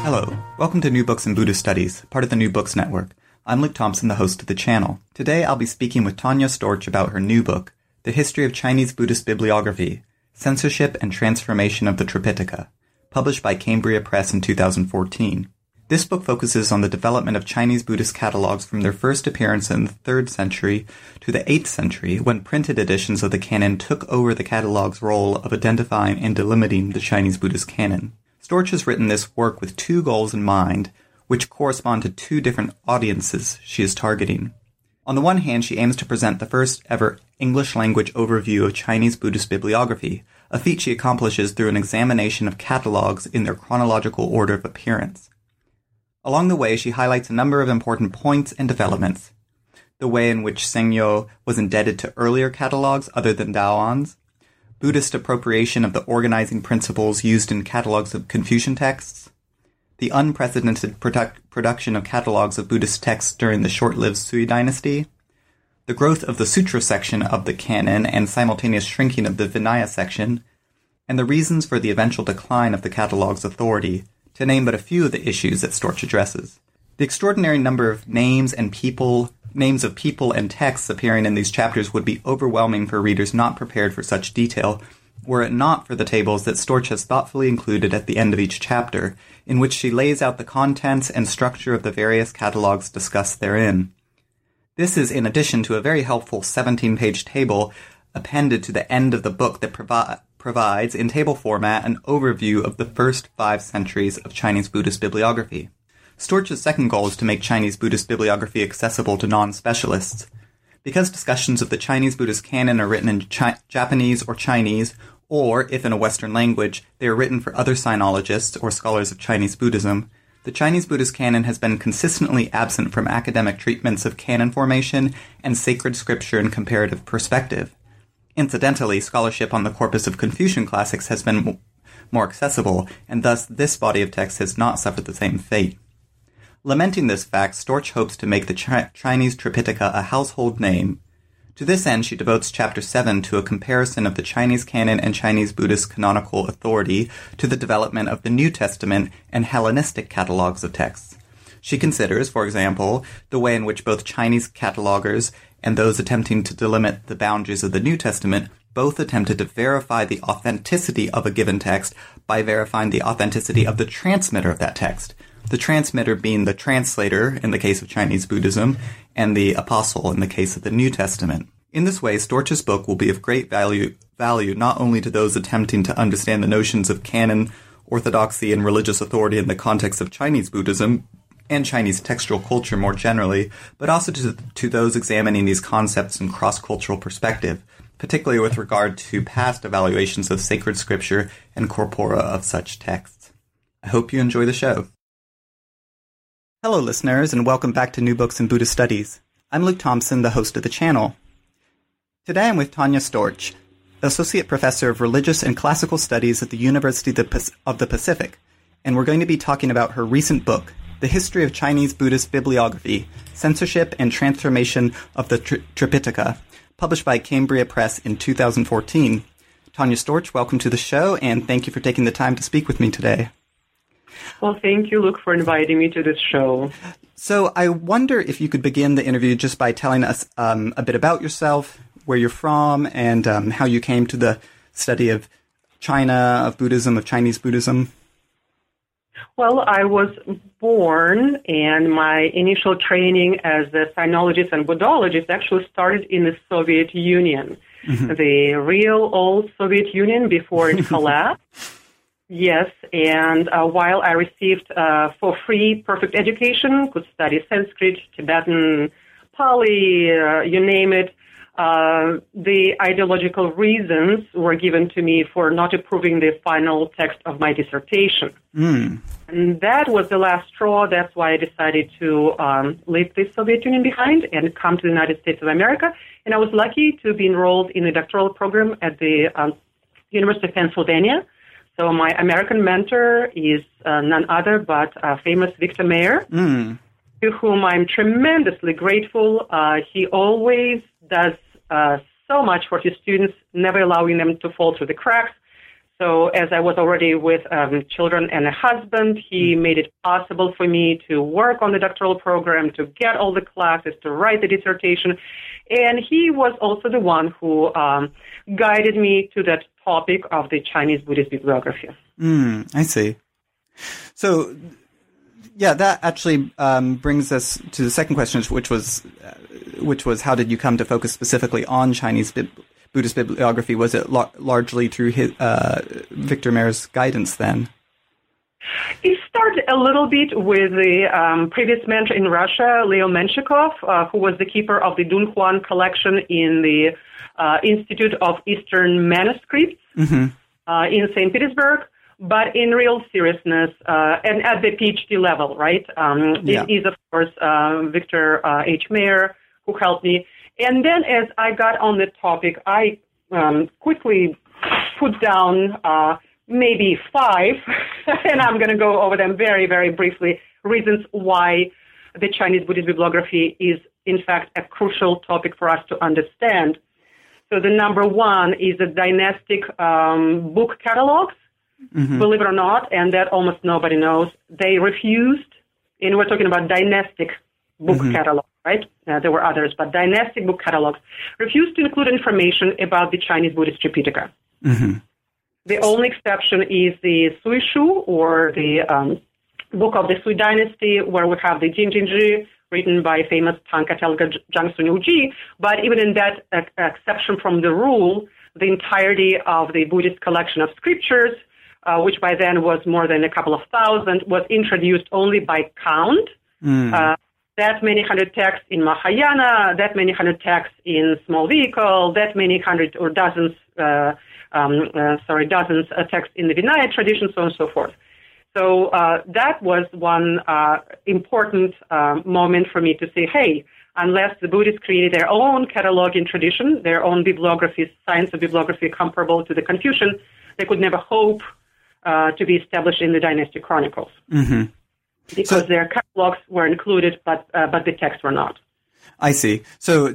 Hello, welcome to New Books in Buddhist Studies, part of the New Books Network. I'm Luke Thompson, the host of the channel. Today I'll be speaking with Tanya Storch about her new book, The History of Chinese Buddhist Bibliography, Censorship and Transformation of the Tripitaka, published by Cambria Press in 2014. This book focuses on the development of Chinese Buddhist catalogs from their first appearance in the 3rd century to the 8th century, when printed editions of the canon took over the catalog's role of identifying and delimiting the Chinese Buddhist canon. Storch has written this work with two goals in mind, which correspond to two different audiences she is targeting. On the one hand, she aims to present the first ever English-language overview of Chinese Buddhist bibliography, a feat she accomplishes through an examination of catalogs in their chronological order of appearance. Along the way, she highlights a number of important points and developments: the way in which Sengyo was indebted to earlier catalogs other than Daoan's, Buddhist appropriation of the organizing principles used in catalogs of Confucian texts, the unprecedented production of catalogs of Buddhist texts during the short-lived Sui dynasty, the growth of the sutra section of the canon and simultaneous shrinking of the Vinaya section, and the reasons for the eventual decline of the catalog's authority, to name but a few of the issues that Storch addresses. The extraordinary number of names of people and texts appearing in these chapters would be overwhelming for readers not prepared for such detail, were it not for the tables that Storch has thoughtfully included at the end of each chapter, in which she lays out the contents and structure of the various catalogs discussed therein. This is in addition to a very helpful 17-page table appended to the end of the book that provides, in table format, an overview of the first 5 centuries of Chinese Buddhist bibliography. Storch's second goal is to make Chinese Buddhist bibliography accessible to non-specialists. Because discussions of the Chinese Buddhist canon are written in Japanese or Chinese, or, if in a Western language, they are written for other sinologists or scholars of Chinese Buddhism, the Chinese Buddhist canon has been consistently absent from academic treatments of canon formation and sacred scripture in comparative perspective. Incidentally, scholarship on the corpus of Confucian classics has been more accessible, and thus this body of text has not suffered the same fate. Lamenting this fact, Storch hopes to make the Chinese Tripitaka a household name. To this end, she devotes Chapter 7 to a comparison of the Chinese canon and Chinese Buddhist canonical authority to the development of the New Testament and Hellenistic catalogs of texts. She considers, for example, the way in which both Chinese catalogers and those attempting to delimit the boundaries of the New Testament both attempted to verify the authenticity of a given text by verifying the authenticity of the transmitter of that text. The transmitter being the translator in the case of Chinese Buddhism, and the apostle in the case of the New Testament. In this way, Storch's book will be of great value not only to those attempting to understand the notions of canon, orthodoxy, and religious authority in the context of Chinese Buddhism, and Chinese textual culture more generally, but also to those examining these concepts in cross-cultural perspective, particularly with regard to past evaluations of sacred scripture and corpora of such texts. I hope you enjoy the show. Hello, listeners, and welcome back to New Books in Buddhist Studies. I'm Luke Thompson, the host of the channel. Today I'm with Tanya Storch, Associate Professor of Religious and Classical Studies at the University of the Pacific, and we're going to be talking about her recent book, The History of Chinese Buddhist Bibliography, Censorship and Transformation of the Tripitaka, published by Cambria Press in 2014. Tanya Storch, welcome to the show, and thank you for taking the time to speak with me today. Well, thank you, Luke, for inviting me to this show. So I wonder if you could begin the interview just by telling us a bit about yourself, where you're from, and how you came to the study of China, of Buddhism, of Chinese Buddhism. Well, I was born, and my initial training as a sinologist and Buddhologist actually started in the Soviet Union, the real old Soviet Union before it collapsed. Yes, and while I received for free perfect education, could study Sanskrit, Tibetan, Pali, you name it, the ideological reasons were given to me for not approving the final text of my dissertation. And that was the last straw. That's why I decided to leave the Soviet Union behind and come to the United States of America. And I was lucky to be enrolled in a doctoral program at the University of Pennsylvania. So my American mentor is none other but famous Victor Mayer, to whom I'm tremendously grateful. He always does so much for his students, never allowing them to fall through the cracks. So as I was already with children and a husband, he made it possible for me to work on the doctoral program, to get all the classes, to write the dissertation. And he was also the one who guided me to that topic of the Chinese Buddhist bibliography. I see. So, yeah, that actually brings us to the second question, which was how did you come to focus specifically on Chinese Buddhist bibliography? Was it largely through Victor Mayr's guidance then? It started a little bit with the previous mentor in Russia, Leo Menshikov, who was the keeper of the Dunhuang collection in the Institute of Eastern Manuscripts in St. Petersburg. But in real seriousness, and at the PhD level, right? It is, of course, Victor H. Mayr who helped me. And then as I got on the topic, I quickly put down maybe 5, and I'm going to go over them very, very briefly, reasons why the Chinese Buddhist bibliography is, in fact, a crucial topic for us to understand. So the number one is the dynastic book catalogs. Believe it or not, and that almost nobody knows, they refused, and we're talking about dynastic book catalogs, right? There were others, but dynastic book catalogs refused to include information about the Chinese Buddhist Tripitaka. The only exception is the Sui Shu, or the book of the Sui dynasty, where we have the Jinjinzhi, written by famous Tanka Telga Zhang Sunyuji. But even in that exception from the rule, the entirety of the Buddhist collection of scriptures, which by then was more than a couple of thousand, was introduced only by count. That many hundred texts in Mahayana, that many hundred texts in Small Vehicle, that many hundred or dozens texts in the Vinaya tradition, so on and so forth. So that was one important moment for me to say, hey, unless the Buddhists created their own cataloging tradition, their own bibliography, science of bibliography comparable to the Confucian, they could never hope to be established in the dynastic chronicles, because their catalogs were included, but the texts were not. I see. So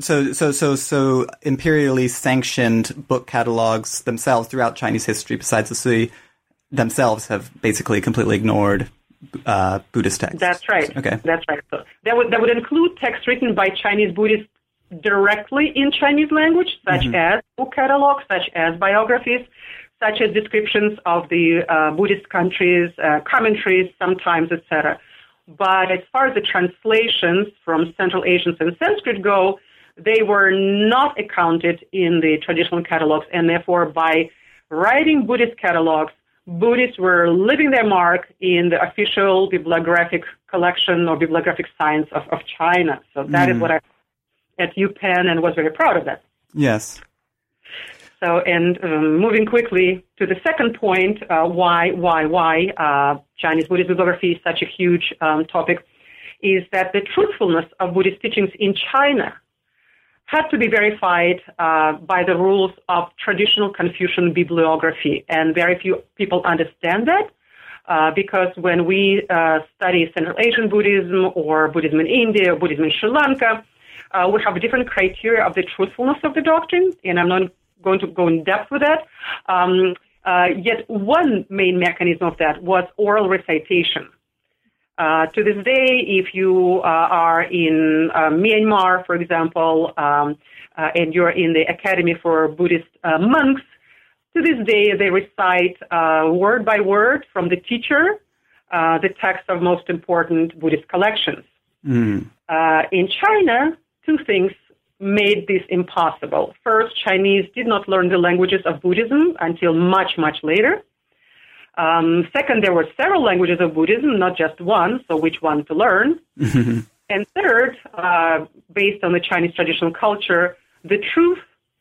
imperially sanctioned book catalogs themselves throughout Chinese history, besides the Sui, themselves have basically completely ignored Buddhist texts. That's right. Okay. That's right. So that would include texts written by Chinese Buddhists directly in Chinese language, such as book catalogs, such as biographies, such as descriptions of the Buddhist countries, commentaries, sometimes, etc. But as far as the translations from Central Asian and Sanskrit go, they were not accounted in the traditional catalogs, and therefore by writing Buddhist catalogs, Buddhists were leaving their mark in the official bibliographic collection or bibliographic science of China. So that is what I at UPenn, and was very proud of that. Yes. So, and moving quickly to the second point, why Chinese Buddhist bibliography is such a huge topic, is that the truthfulness of Buddhist teachings in China had to be verified by the rules of traditional Confucian bibliography, and very few people understand that because when we study Central Asian Buddhism or Buddhism in India or Buddhism in Sri Lanka, we have different criteria of the truthfulness of the doctrine, and I'm not going to go in depth with that. Yet one main mechanism of that was oral recitation. To this day, if you are in Myanmar, for example, and you're in the Academy for Buddhist Monks, to this day they recite word by word from the teacher the text of most important Buddhist collections. In China, two things made this impossible. First, Chinese did not learn the languages of Buddhism until much, much later. Second, there were several languages of Buddhism, not just one, so which one to learn? And third, based on the Chinese traditional culture, the truth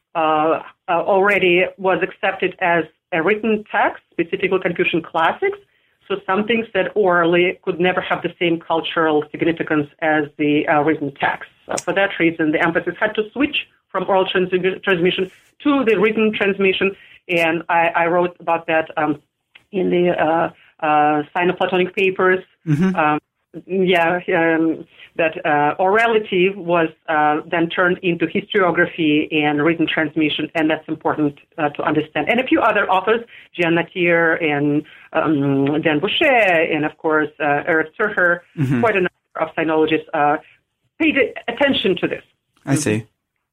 already was accepted as a written text, specifically Confucian classics, so some things said orally could never have the same cultural significance as the written text. So for that reason, the emphasis had to switch from oral transmission to the written transmission, and I wrote about that in the Sino-Platonic papers. that orality was then turned into historiography and written transmission, and that's important to understand. And a few other authors, Jean Nattier and Dan Boucher, and of course Eric Turher, quite a number of sinologists paid attention to this. I see.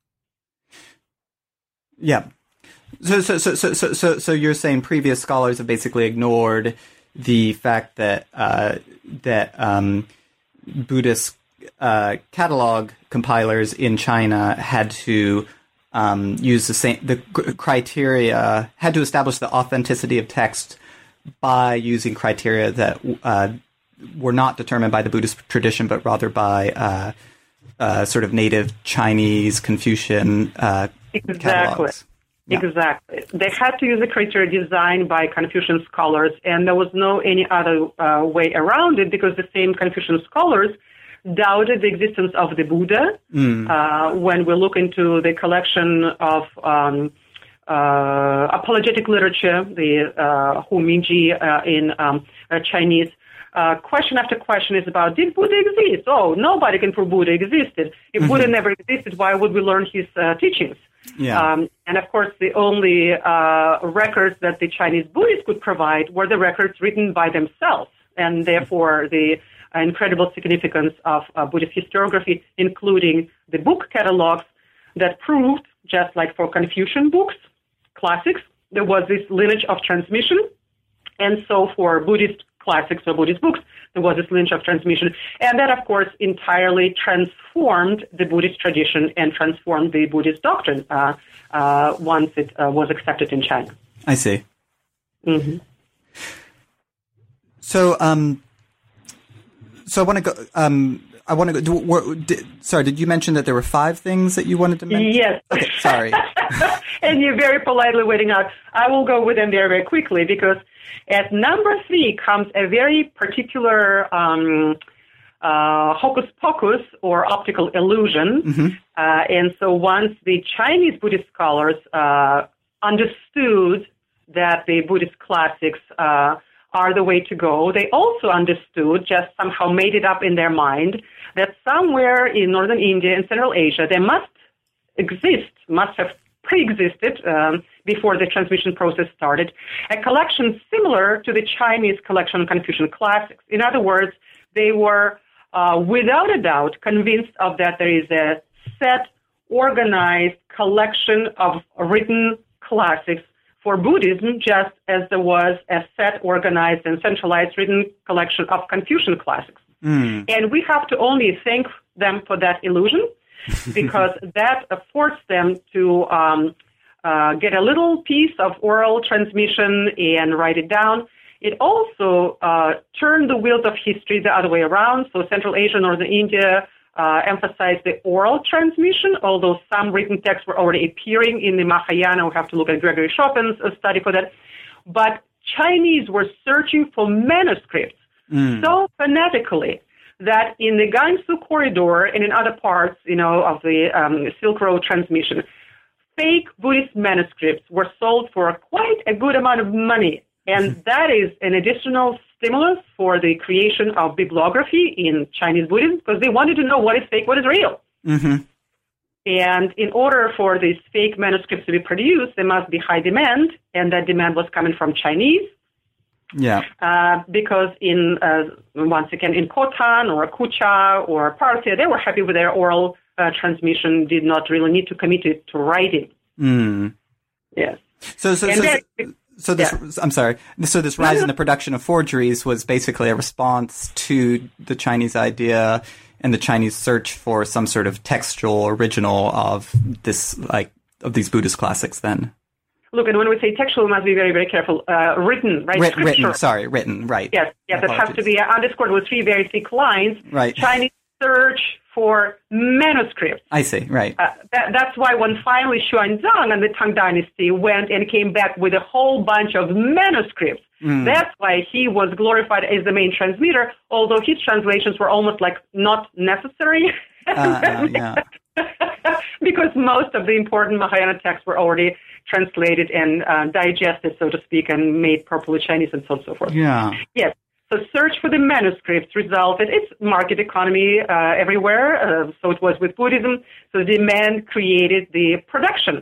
Yeah. So you're saying previous scholars have basically ignored the fact that Buddhist catalog compilers in China had to use the criteria, had to establish the authenticity of text by using criteria that were not determined by the Buddhist tradition, but rather by sort of native Chinese Confucian catalogs. Yeah. Exactly. They had to use a criteria designed by Confucian scholars, and there was no any other way around it, because the same Confucian scholars doubted the existence of the Buddha. When we look into the collection of apologetic literature, the Hu Mingji in Chinese, question after question is about, did Buddha exist? Oh, nobody can prove Buddha existed. If Buddha never existed, why would we learn his teachings? Yeah. And of course, the only records that the Chinese Buddhists could provide were the records written by themselves, and therefore the incredible significance of Buddhist historiography, including the book catalogs that proved, just like for Confucian books, classics, there was this lineage of transmission, and so for Buddhist classics or Buddhist books, there was this lineage of transmission. And that, of course, entirely transformed the Buddhist tradition and transformed the Buddhist doctrine once it was accepted in China. I see. Mm-hmm. So I want to go. Sorry, did you mention that there were 5 things that you wanted to mention? Yes. Okay, sorry. And you're very politely waiting out. I will go with them very, very quickly, because at number 3 comes a very particular hocus pocus or optical illusion. And so once the Chinese Buddhist scholars understood that the Buddhist classics are the way to go, they also understood, just somehow made it up in their mind, that somewhere in northern India and Central Asia there must have pre-existed before the transmission process started, a collection similar to the Chinese collection of Confucian classics. In other words, they were without a doubt convinced of that there is a set, organized collection of written classics for Buddhism, just as there was a set, organized, and centralized written collection of Confucian classics. And we have to only thank them for that illusion, because that forced them to get a little piece of oral transmission and write it down. It also turned the wheels of history the other way around. So Central Asia, Northern India emphasized the oral transmission, although some written texts were already appearing in the Mahayana. We have to look at Gregory Chopin's study for that. But Chinese were searching for manuscripts so fanatically that in the Gansu corridor and in other parts, of the Silk Road transmission, fake Buddhist manuscripts were sold for quite a good amount of money. And that is an additional stimulus for the creation of bibliography in Chinese Buddhism, because they wanted to know what is fake, what is real. And in order for these fake manuscripts to be produced, there must be high demand, and that demand was coming from Chinese. Because once again, in Khotan or Kucha or Parthia, they were happy with their oral transmission, did not really need to commit it to writing. Yes. So this rise in the production of forgeries was basically a response to the Chinese idea and the Chinese search for some sort of textual original of these Buddhist classics then. Look, and when we say textual, we must be very, very careful. Written, right? Written, right. Yes, it has to be underscored with 3 very thick lines. Right. Chinese search for manuscripts. I see, right. That's why when finally Xuanzang and the Tang Dynasty went and came back with a whole bunch of manuscripts, that's why he was glorified as the main transmitter, although his translations were almost like not necessary. Because most of the important Mahayana texts were already translated and digested, so to speak, and made properly Chinese and so on and so forth. Yeah. Yes. So search for the manuscripts resulted. It's market economy everywhere. So it was with Buddhism. So demand created the production.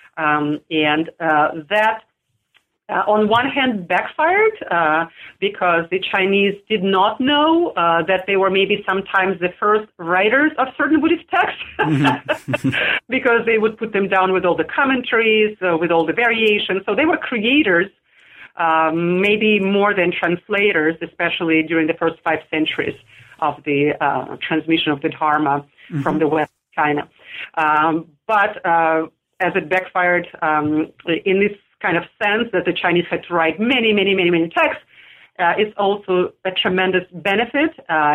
That on one hand backfired because the Chinese did not know that they were maybe sometimes the first writers of certain Buddhist texts because they would put them down with all the commentaries, with all the variations. So they were creators, maybe more than translators, especially during the first 5 centuries of the transmission of the Dharma from the West to China. But as it backfired in this kind of sense that the Chinese had to write many texts, it's also a tremendous benefit.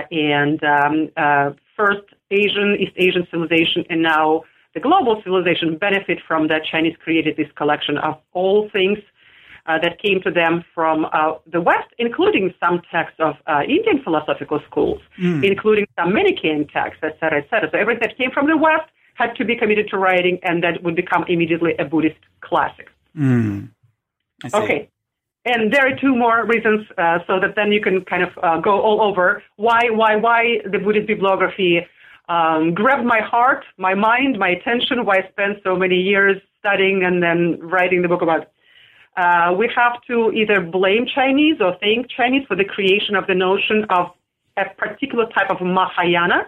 First East Asian civilization and now the global civilization benefit from that Chinese created this collection of all things that came to them from the West, including some texts of Indian philosophical schools, including some Manichaean texts, et cetera, et cetera. So everything that came from the West had to be committed to writing, and that would become immediately a Buddhist classic. I see. Okay. And there are 2 more reasons so that then you can kind of go all over why the Buddhist bibliography grabbed my heart, my mind, my attention, why I spent so many years studying and then writing the book about it. We have to either blame Chinese or thank Chinese for the creation of the notion of a particular type of Mahayana.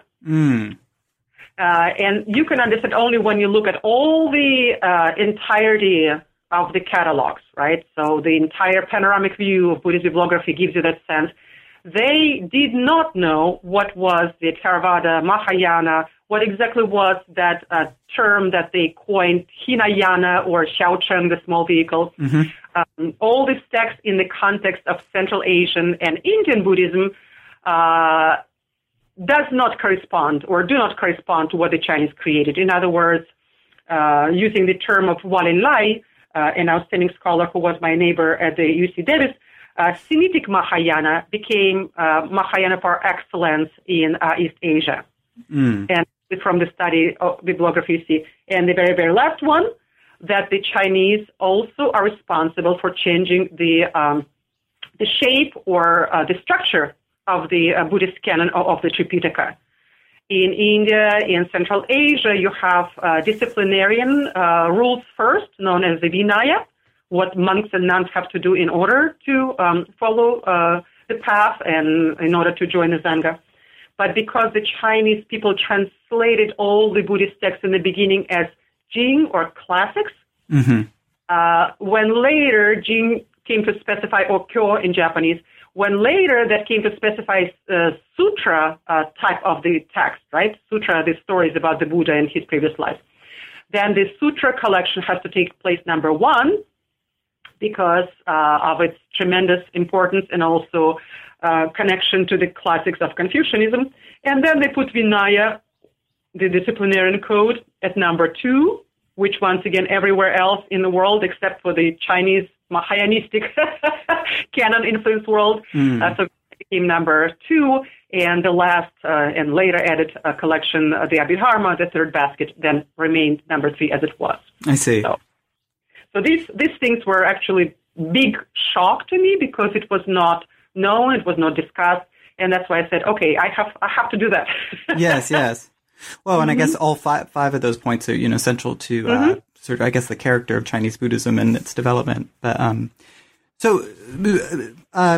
And you can understand only when you look at all the entirety of the catalogs, right? So the entire panoramic view of Buddhist bibliography gives you that sense. They did not know what was the Theravada, Mahayana, what exactly was that term that they coined, Hinayana or Xiaocheng, the small vehicles. All these texts in the context of Central Asian and Indian Buddhism does not correspond or do not correspond to what the Chinese created. In other words, using the term of Walin Lai, an outstanding scholar who was my neighbor at the UC Davis, Semitic Mahayana became Mahayana par excellence in East Asia. And from the study of bibliography, you see. And the very, very last one, that the Chinese also are responsible for changing the shape or the structure of the Buddhist canon of the Tripitaka. In India, in Central Asia, you have disciplinarian rules first, known as the Vinaya, what monks and nuns have to do in order to follow the path and in order to join the Sangha. But because the Chinese people translated all the Buddhist texts in the beginning as Jing or classics, when later Jing came to specify, or Kyo in Japanese, when later that came to specify sutra type of the text, right? Sutra, the stories about the Buddha and his previous life. Then the sutra collection has to take place, number one, because of its tremendous importance and also connection to the classics of Confucianism. And then they put Vinaya, the disciplinarian code, at number two, which once again everywhere else in the world except for the Chinese Mahayanistic canon-influenced world. So it became number two, and the last and later added collection, the Abhidharma, the third basket, then remained number three as it was. I see. So these things were actually big shock to me because it was not known, it was not discussed, and that's why I said, okay, I have to do that. Yes. Well, and I guess all five of those points are, central to sort of, I guess, the character of Chinese Buddhism and its development. But so the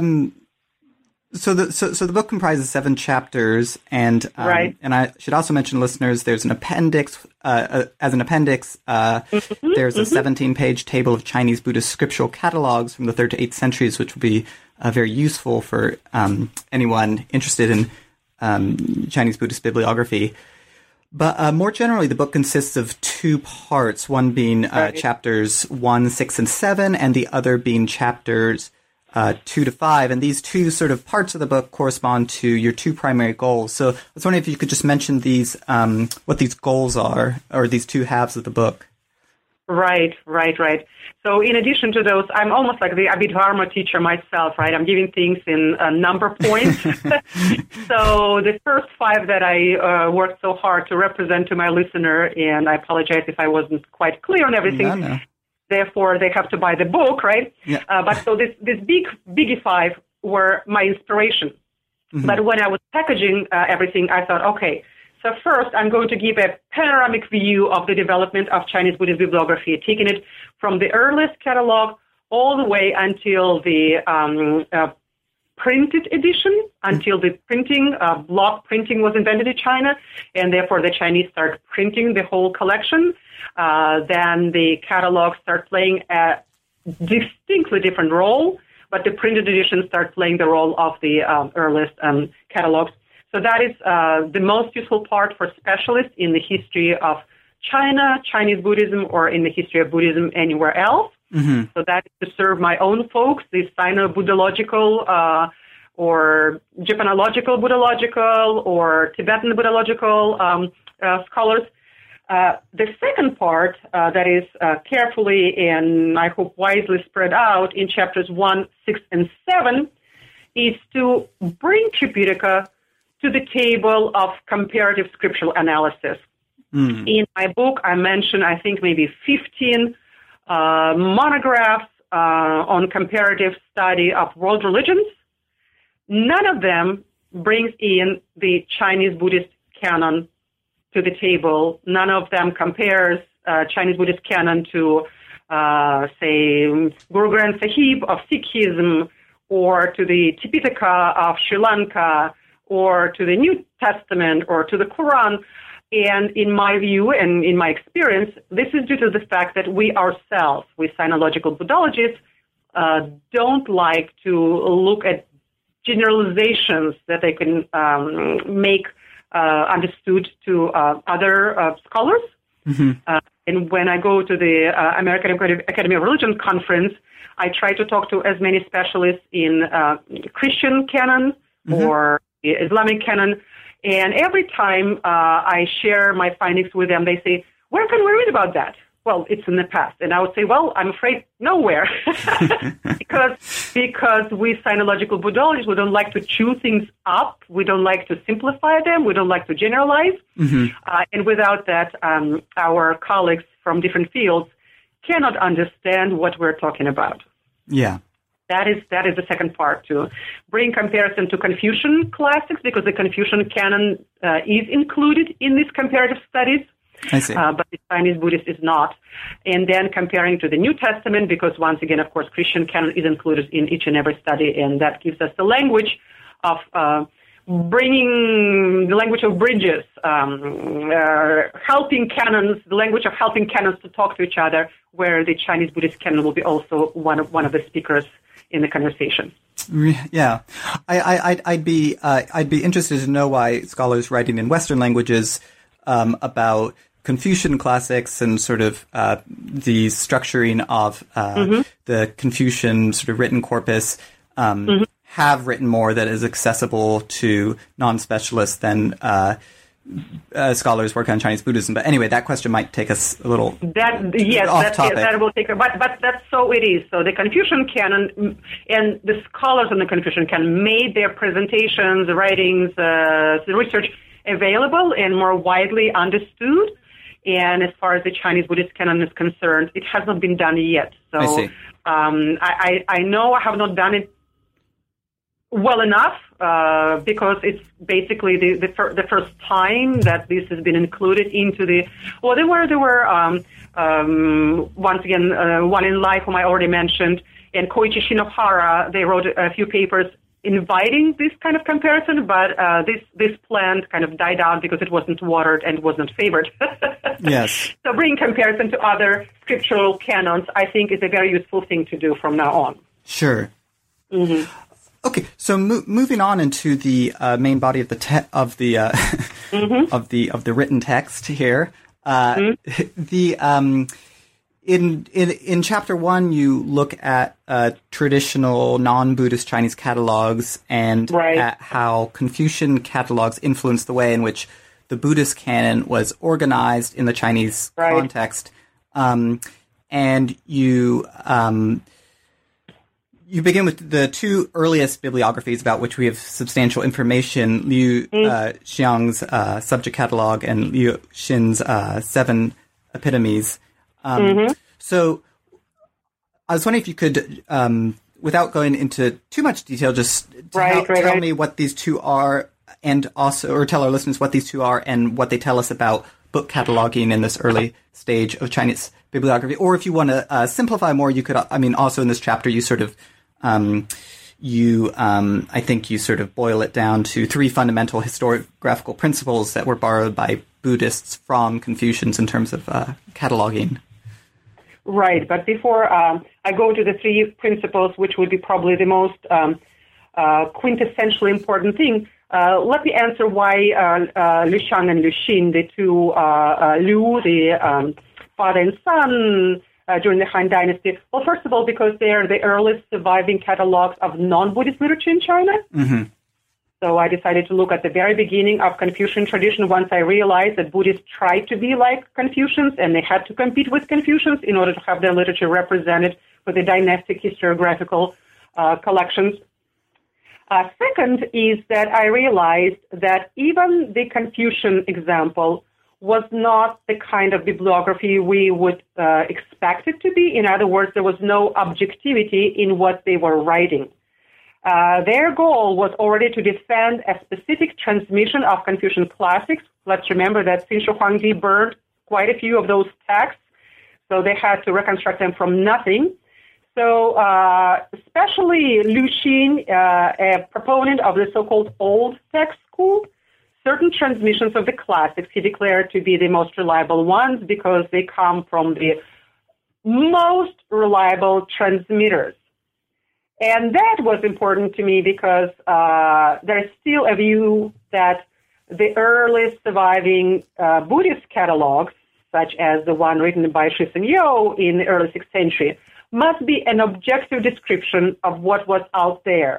book comprises 7 chapters, and right. And I should also mention, listeners, there's an appendix. There's a 17-page table of Chinese Buddhist scriptural catalogs from the 3rd to 8th centuries, which will be very useful for anyone interested in Chinese Buddhist bibliography. But more generally, the book consists of 2 parts, one being chapters 1, 6, and 7, and the other being chapters 2 to 5. And these 2 sort of parts of the book correspond to your 2 primary goals. So I was wondering if you could just mention these, what these goals are, or these 2 halves of the book. Right. So in addition to those, I'm almost like the Abhidharma teacher myself, right? I'm giving things in number points. So the first 5 that I worked so hard to represent to my listener, and I apologize if I wasn't quite clear on everything. No. Therefore, they have to buy the book, right? Yeah. But so this biggie 5 were my inspiration. But when I was packaging everything, I thought, okay, so first I'm going to give a panoramic view of the development of Chinese Buddhist bibliography, taking it from the earliest catalog all the way until the printed edition, until the printing, block printing was invented in China, and therefore the Chinese start printing the whole collection. Then the catalogs start playing a distinctly different role, but the printed editions start playing the role of the earliest catalogs. So that is the most useful part for specialists in the history of China, Chinese Buddhism, or in the history of Buddhism anywhere else. So that is to serve my own folks, the Sino-Buddhological or Japanological Buddhological or Tibetan Buddhological scholars. The second part that is carefully and I hope wisely spread out in chapters 1, 6, and 7 is to bring Tripitaka to the table of comparative scriptural analysis. In my book, I mentioned, I think, maybe 15 monographs on comparative study of world religions. None of them brings in the Chinese Buddhist canon to the table. None of them compares Chinese Buddhist canon to, say, Guru Granth Sahib of Sikhism, or to the Tipitaka of Sri Lanka, or to the New Testament, or to the Quran. And in my view and in my experience, this is due to the fact that we ourselves, we sinological Buddhologists, don't like to look at generalizations that they can make understood to other scholars. And when I go to the American Academy of Religion conference, I try to talk to as many specialists in Christian canon or Islamic canon. And every time I share my findings with them, they say, where can we read about that? Well, it's in the past. And I would say, well, I'm afraid nowhere. because we sinological Buddhologists, we don't like to chew things up. We don't like to simplify them. We don't like to generalize. And without that, our colleagues from different fields cannot understand what we're talking about. Yeah. That is the second part, to bring comparison to Confucian classics, because the Confucian canon is included in these comparative studies. I see. But the Chinese Buddhist is not. And then comparing to the New Testament, because once again, of course, Christian canon is included in each and every study, and that gives us the language of bringing the language of bridges, helping canons, the language of helping canons to talk to each other, where the Chinese Buddhist canon will be also one of the speakers in the conversation. Yeah, I'd be interested to know why scholars writing in Western languages about Confucian classics and sort of the structuring of the Confucian sort of written corpus have written more that is accessible to non-specialists than scholars working on Chinese Buddhism. But anyway, that question might take us a little off topic. That will take. But that's so it is. So the Confucian canon and the scholars on the Confucian canon made their presentations, writings, the research available and more widely understood. And as far as the Chinese Buddhist canon is concerned, it has not been done yet. So I see. I know I have not done it well enough because it's basically the first time that this has been included into the. Well, there were once again one in Life whom I already mentioned, and Koichi Shinohara. They wrote a few papers inviting this kind of comparison, but this plant kind of died out because it wasn't watered and was not favored. Yes. So bringing comparison to other scriptural canons, I think, is a very useful thing to do from now on. Sure. Okay, so moving on into the main body of the of the written text here, in chapter 1 you look at traditional non-Buddhist Chinese catalogs and at how Confucian catalogs influenced the way in which the Buddhist canon was organized in the Chinese context, and you begin with the two earliest bibliographies about which we have substantial information, Liu Xiang's Subject Catalog and Liu Xin's Seven Epitomes. So I was wondering if you could without going into too much detail, just tell me what these two are, and also, or tell our listeners what these two are and what they tell us about book cataloging in this early stage of Chinese bibliography. Or if you want to simplify more, you could, also in this chapter, you sort of, I think you sort of boil it down to three fundamental historiographical principles that were borrowed by Buddhists from Confucians in terms of cataloging. Right, but before I go to the three principles, which would be probably the most quintessentially important thing, let me answer why Lu Xiang and Lu Xin, the two Liu, the father and son during the Han Dynasty. Well, first of all, because they are the earliest surviving catalogs of non-Buddhist literature in China. Mm-hmm. So I decided to look at the very beginning of Confucian tradition once I realized that Buddhists tried to be like Confucians and they had to compete with Confucians in order to have their literature represented with the dynastic historiographical collections. Second is that I realized that even the Confucian example was not the kind of bibliography we would expect it to be. In other words, there was no objectivity in what they were writing. Their goal was already to defend a specific transmission of Confucian classics. Let's remember that Qin Shi Huangdi burned quite a few of those texts, so they had to reconstruct them from nothing. So especially Lu Xin, a proponent of the so-called old text school, certain transmissions of the classics he declared to be the most reliable ones because they come from the most reliable transmitters. And that was important to me because there's still a view that the earliest surviving Buddhist catalogs, such as the one written by Shi Seng-Yo in the early 6th century, must be an objective description of what was out there.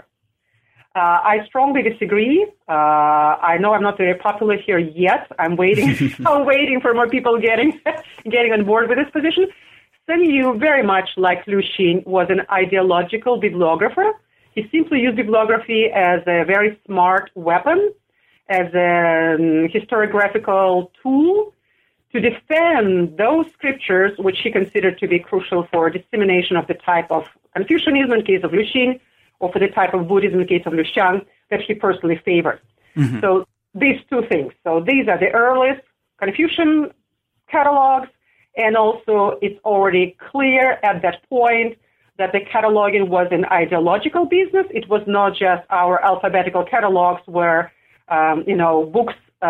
I strongly disagree. I know I'm not very popular here yet. I'm waiting. I'm waiting for more people getting on board with this position. Seng-Yo, very much like Lu Xin, was an ideological bibliographer. He simply used bibliography as a very smart weapon, as a historiographical tool to defend those scriptures which he considered to be crucial for dissemination of the type of Confucianism in the case of Lu Xin, or for the type of Buddhism in the case of Lu Xiang that he personally favored. Mm-hmm. So these two things. So these are the earliest Confucian catalogs, and also it's already clear at that point that the cataloging was an ideological business. It was not just our alphabetical catalogs where, books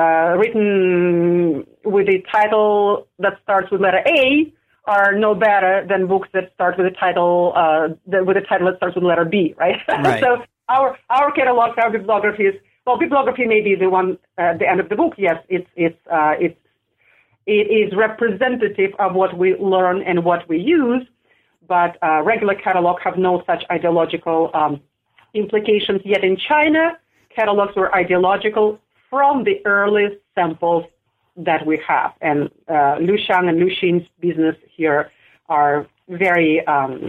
written with a title that starts with letter A are no better than books that start with a title that starts with letter B, right? Right. So our catalogs, our bibliographies. Well, bibliography may be the one at the end of the book. Yes, it is representative of what we learn and what we use, but regular catalogs have no such ideological implications. Yet in China, catalogs were ideological from the earliest samples that we have. And Lu Xiang and Lu Xin's business here are very,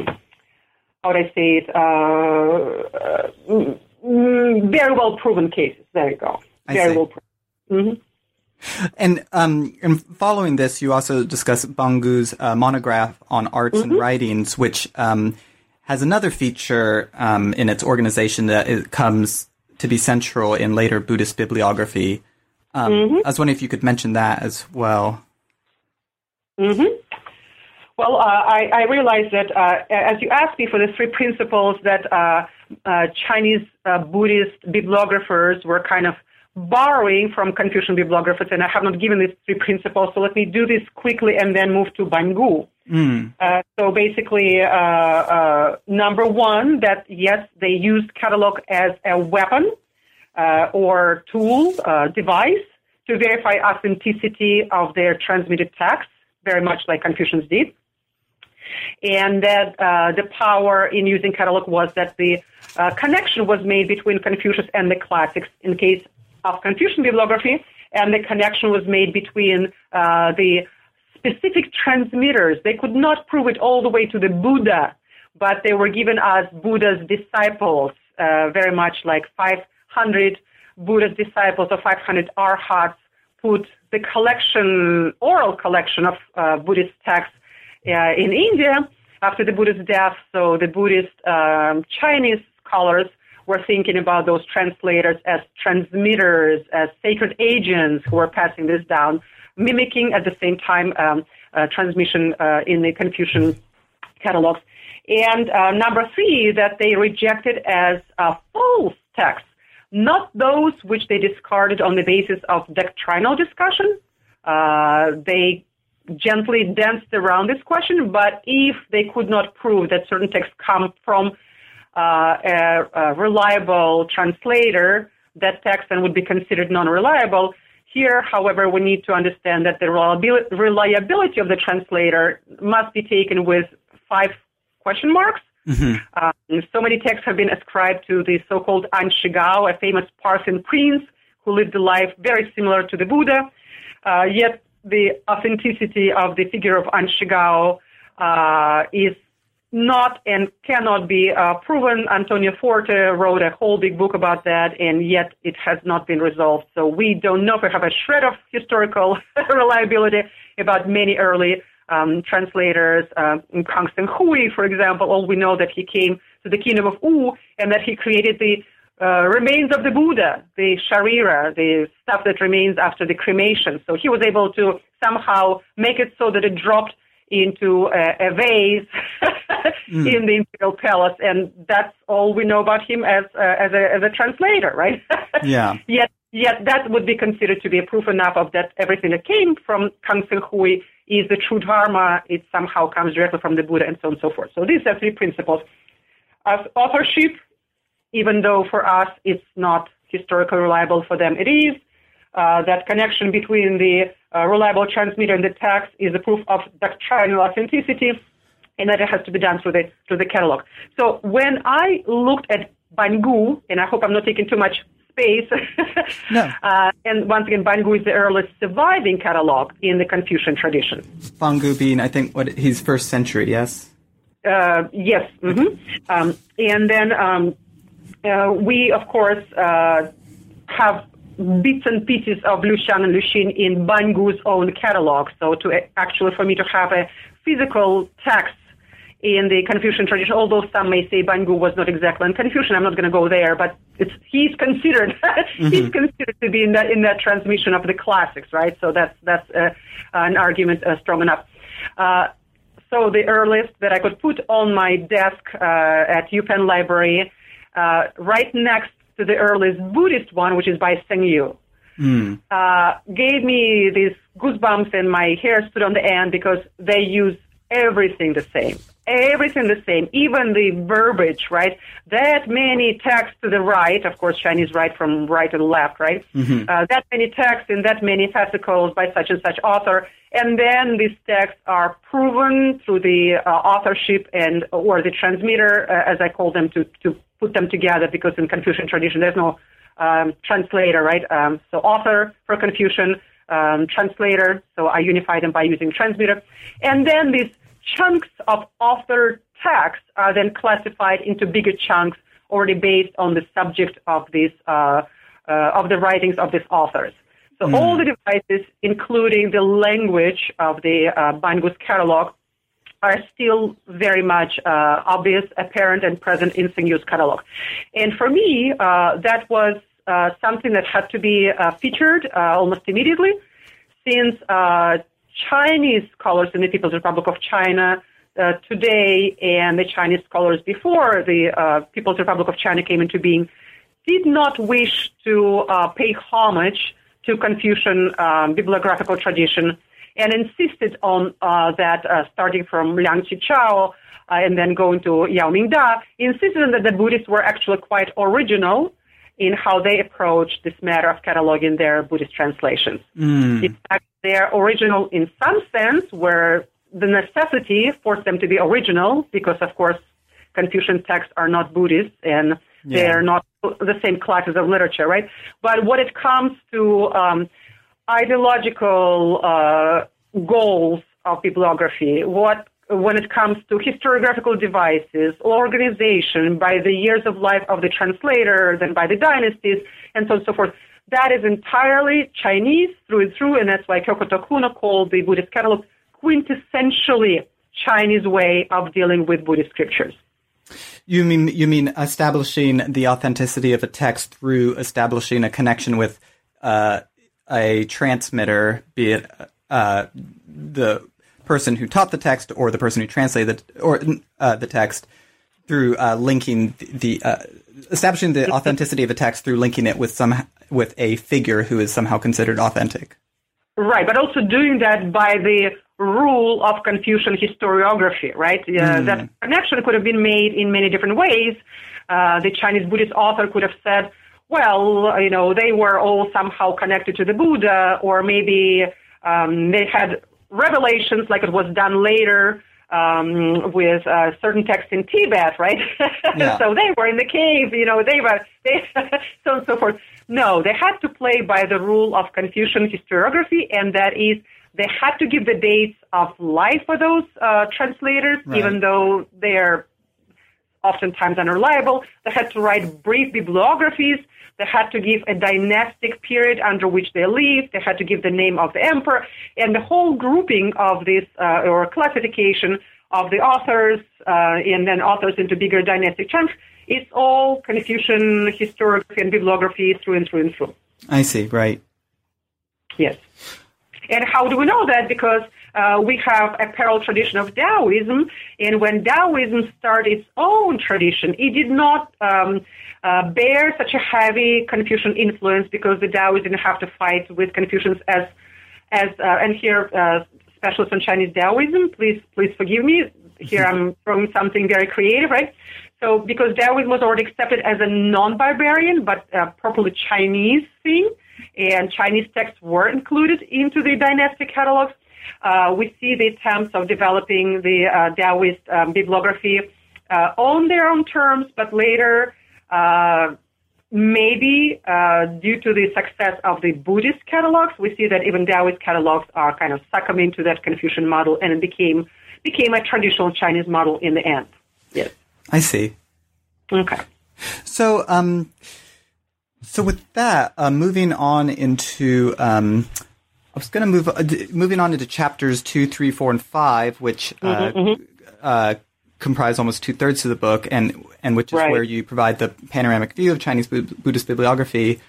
very well proven cases. There you go. Very well proven. Mm-hmm. And following this, you also discuss Bangu's monograph on arts mm-hmm. and writings, which has another feature in its organization that it comes to be central in later Buddhist bibliography. Mm-hmm. I was wondering if you could mention that as well. Mm-hmm. Well, I realized that as you asked me for the three principles that Chinese Buddhist bibliographers were kind of borrowing from Confucian bibliographers, and I have not given these three principles, so let me do this quickly and then move to Bangu. Mm. So basically, number one, that yes, they used catalog as a weapon or tool, device to verify authenticity of their transmitted texts, very much like Confucians did. And that the power in using catalog was that the connection was made between Confucius and the classics in case of Confucian bibliography, and the connection was made between the specific transmitters. They could not prove it all the way to the Buddha, but they were given as Buddha's disciples, very much like 500 Buddha's disciples or 500 arhats put the oral collection of Buddhist texts in India, after the Buddha's death. So the Buddhist Chinese scholars were thinking about those translators as transmitters, as sacred agents who were passing this down, mimicking at the same time transmission in the Confucian catalogs. And number three, that they rejected as false texts, not those which they discarded on the basis of doctrinal discussion. They gently danced around this question, but if they could not prove that certain texts come from a reliable translator, that text then would be considered non-reliable. Here, however, we need to understand that the reliability of the translator must be taken with 5 question marks. Mm-hmm. So many texts have been ascribed to the so-called An Shigao, a famous Parthian prince who lived a life very similar to the Buddha. Yet the authenticity of the figure of An Shigao is not and cannot be proven. Antonio Forte wrote a whole big book about that, and yet it has not been resolved. So we don't know if we have a shred of historical reliability about many early translators. Kang Seng Hui, for example, all we know that he came to the kingdom of Wu and that he created the remains of the Buddha, the sharira, the stuff that remains after the cremation. So he was able to somehow make it so that it dropped into a vase in the imperial palace, and that's all we know about him as a translator, right? Yeah. Yet that would be considered to be a proof enough of that everything that came from Kang Seng Hui is the true dharma. It somehow comes directly from the Buddha, and so on and so forth. So these are 3 principles. As authorship, even though for us it's not historically reliable, for them it is. That connection between the reliable transmitter and the text is a proof of doctrinal authenticity, and that it has to be done through the catalog. So when I looked at Bangu, and I hope I'm not taking too much space, no. And once again, Bangu is the earliest surviving catalog in the Confucian tradition. Bangu being, I think, he's 1st century, yes? Yes. Mm-hmm. And then we, of course, have bits and pieces of Luxiang and Luxin in Bangu's own catalog. So for me to have a physical text in the Confucian tradition, although some may say Bangu was not exactly in Confucian, I'm not going to go there, but he's considered mm-hmm. he's considered to be in that transmission of the classics, right? So that's an argument strong enough. So the earliest that I could put on my desk at UPenn Library, right next to the earliest Buddhist one, which is by Seng Yu, gave me these goosebumps and my hair stood on the end because they use everything the same. Everything the same, even the verbiage, right? That many texts to the right, of course, Chinese write from right to left, right? Mm-hmm. That many texts in that many fascicles by such and such author. And then these texts are proven through the authorship or the transmitter, as I call them, to put them together, because in Confucian tradition, there's no translator, right? So author for Confucian, translator. So I unify them by using transmitter. And then these chunks of author text are then classified into bigger chunks already based on the subject of this of the writings of these authors. So all the devices, including the language of the Bangu's catalog, are still very much obvious, apparent, and present in Seng Yu's catalog. And for me, that was something that had to be featured almost immediately, since Chinese scholars in the People's Republic of China today and the Chinese scholars before the People's Republic of China came into being did not wish to pay homage to Confucian bibliographical tradition, and insisted on that, starting from Liang Qichao and then going to Yao Mingda, insisted that the Buddhists were actually quite original in how they approached this matter of cataloging their Buddhist translations. In fact, they are original in some sense, where the necessity forced them to be original, because, of course, Confucian texts are not Buddhist, and they are not the same classes of literature, right? But when it comes to ideological goals of bibliography, when it comes to historiographical devices, organization by the years of life of the translator, then by the dynasties, and so on and so forth, that is entirely Chinese through and through, and that's why Kyoko Tokuno called the Buddhist catalog quintessentially Chinese way of dealing with Buddhist scriptures. You mean establishing the authenticity of a text through establishing a connection with a transmitter, be it the person who taught the text or the person who translated the text, through linking establishing the authenticity of a text through linking it with a figure who is somehow considered authentic. Right, but also doing that by the rule of Confucian historiography, right? That connection could have been made in many different ways. The Chinese Buddhist author could have said, well, they were all somehow connected to the Buddha, or maybe they had revelations like it was done later with certain texts in Tibet, right? Yeah. So they were in the cave, so on and so forth. No, they had to play by the rule of Confucian historiography, and that is they had to give the dates of life for those translators, right, even though they are oftentimes unreliable. They had to write brief bibliographies. They had to give a dynastic period under which they lived. They had to give the name of the emperor. And the whole grouping of this, or classification of the authors, and then authors into bigger dynastic chunks, is all Confucian historiography and bibliography through and through and through. I see, right. Yes. And how do we know that? Because we have a parallel tradition of Taoism, and when Taoism started its own tradition, it did not bear such a heavy Confucian influence, because the Taoists didn't have to fight with Confucians as and here, specialists on Chinese Taoism, please forgive me. Here I'm throwing something very creative, right? So because Taoism was already accepted as a non-barbarian, but properly Chinese thing, and Chinese texts were included into the dynastic catalogs, we see the attempts of developing the Taoist bibliography on their own terms, but later, maybe due to the success of the Buddhist catalogs, we see that even Taoist catalogs are kind of succumbing to that Confucian model, and it became a traditional Chinese model in the end. Yes. I see. Okay. So, so with that, moving on into, I was going to moving on into chapters 2, 3, 4, and 5, which comprise almost 2/3 of the book, and which is where you provide the panoramic view of Chinese Buddhist bibliography.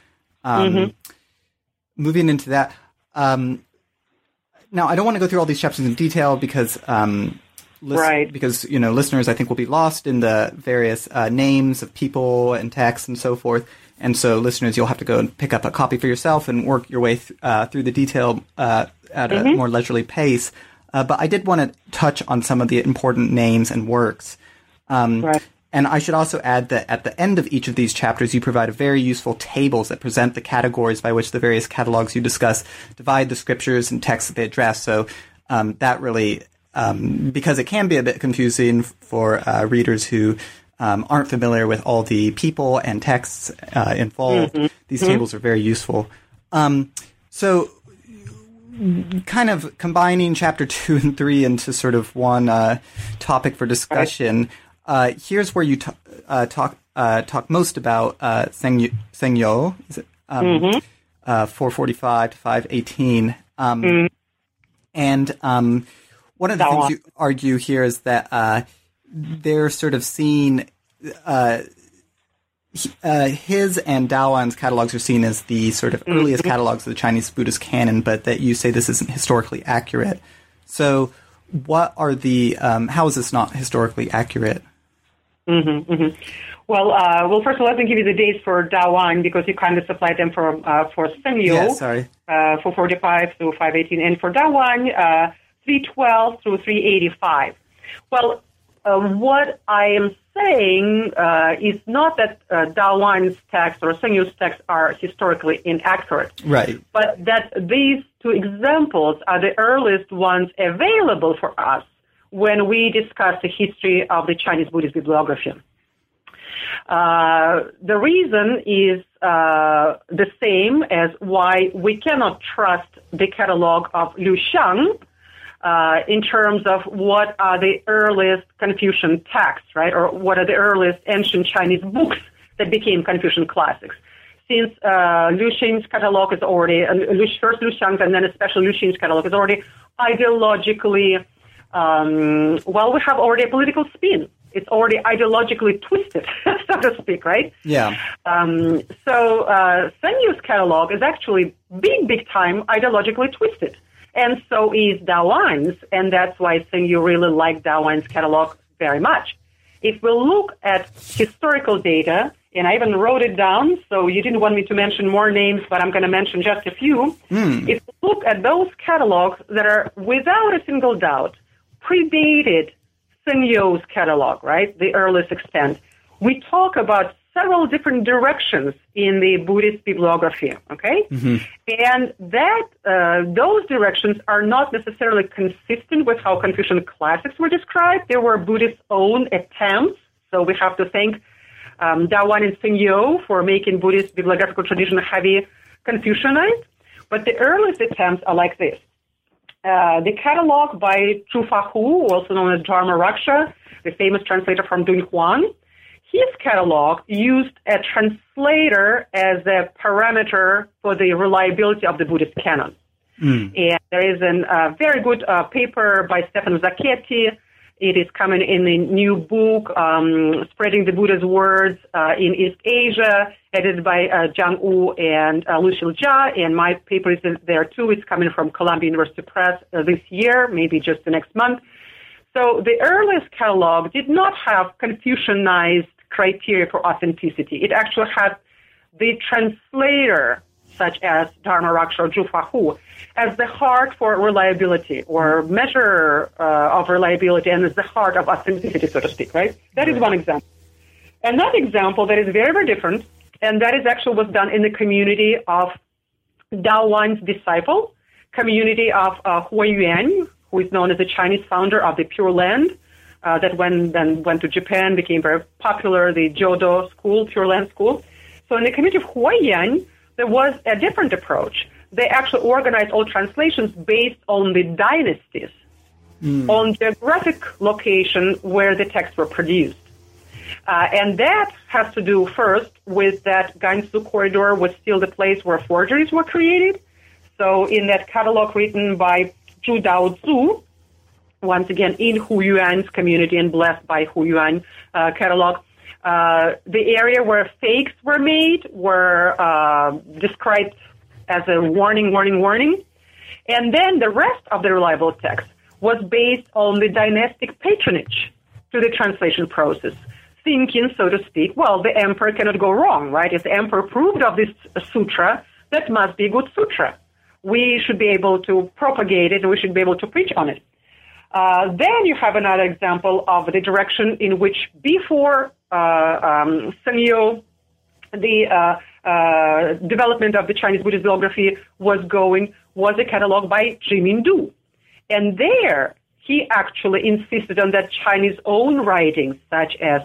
Moving into that, now I don't want to go through all these chapters in detail because. Because listeners, I think, will be lost in the various names of people and texts and so forth, and so listeners, you'll have to go and pick up a copy for yourself and work your way through the detail at a more leisurely pace. But I did want to touch on some of the important names and works. And I should also add that at the end of each of these chapters, you provide very useful tables that present the categories by which the various catalogs you discuss divide the scriptures and texts that they address. So that really. Because it can be a bit confusing for readers who aren't familiar with all the people and texts involved. These tables are very useful. So kind of combining chapter 2 and 3 into sort of one topic for discussion, here's where you talk most about Sengyo, is it? 445 to 518. And one of the things you argue here is that they're sort of seen his and Daoan's catalogs are seen as the sort of earliest catalogs of the Chinese Buddhist canon, but that you say this isn't historically accurate. So what are the how is this not historically accurate? Well, first of all, let me give you the dates for Daoan, because you kind of supplied them for Sengyo. Yeah, sorry. 445 through 518, and for Daoan, 312 through 385. Well, what I am saying is not that Daoan's text or Sengyo's text are historically inaccurate, right? But that these two examples are the earliest ones available for us when we discuss the history of the Chinese Buddhist bibliography. The reason is the same as why we cannot trust the catalog of Liu Xiang in terms of what are the earliest Confucian texts, right? Or what are the earliest ancient Chinese books that became Confucian classics. Since Liu Xing's catalog is already, first Liu Xiang's and then especially Liu Xing's catalog is already ideologically well, we have already a political spin. It's already ideologically twisted, so to speak, right? Yeah. So Sengyu's catalog is actually big time ideologically twisted. And so is Dawan's, and that's why Sengyu really liked Dawan's catalog very much. If we look at historical data, and I even wrote it down, so you didn't want me to mention more names, but I'm going to mention just a few. If you look at those catalogs that are, without a single doubt, predated Sengyu's catalog, right, the earliest extent, we talk about several different directions in the Buddhist bibliography, okay? And that those directions are not necessarily consistent with how Confucian classics were described. There were Buddhists' own attempts, so we have to thank Dawan and Sengyu for making Buddhist bibliographical tradition heavy Confucianized. But the earliest attempts are like this. The catalog by Zhu Fahu, also known as Dharma Raksha, the famous translator from Dunhuang, his catalog used a translator as a parameter for the reliability of the Buddhist canon. And there is a very good paper by Stefano Zacchetti. It is coming in the new book, Spreading the Buddha's Words in East Asia, edited by Zhang Wu and Lucille Jia, and my paper is there too. It's coming from Columbia University Press this year, maybe just the next month. So the earliest catalog did not have Confucianized criteria for authenticity. It actually had the translator, such as Dharma Raksha or Zhu Fahu, as the heart for reliability or measure of reliability and as the heart of authenticity, so to speak, right? That is one example. Another example that is very different, and that is actually was done in the community of Dawan's disciple, community of Huayuan, who is known as the Chinese founder of the Pure Land, that went to Japan, became very popular, the Jodo school, Pure Land school. So in the community of Huayuan, there was a different approach. They actually organized all translations based on the dynasties, on geographic location where the texts were produced. And that has to do first with that Gansu corridor was still the place where forgeries were created. So in that catalog written by Zhu Daozu, once again in Huayuan's community and blessed by Huayuan catalog, the area where fakes were made were described as a warning. And then the rest of the reliable text was based on the dynastic patronage to the translation process, thinking, so to speak, well, the emperor cannot go wrong, right? If the emperor approved of this sutra, that must be a good sutra. We should be able to propagate it, and we should be able to preach on it. Then you have another example of the direction in which before Sengyu, the development of the Chinese Buddhist bibliography was a catalog by Jimin Du. And there, he actually insisted on that Chinese own writings, such as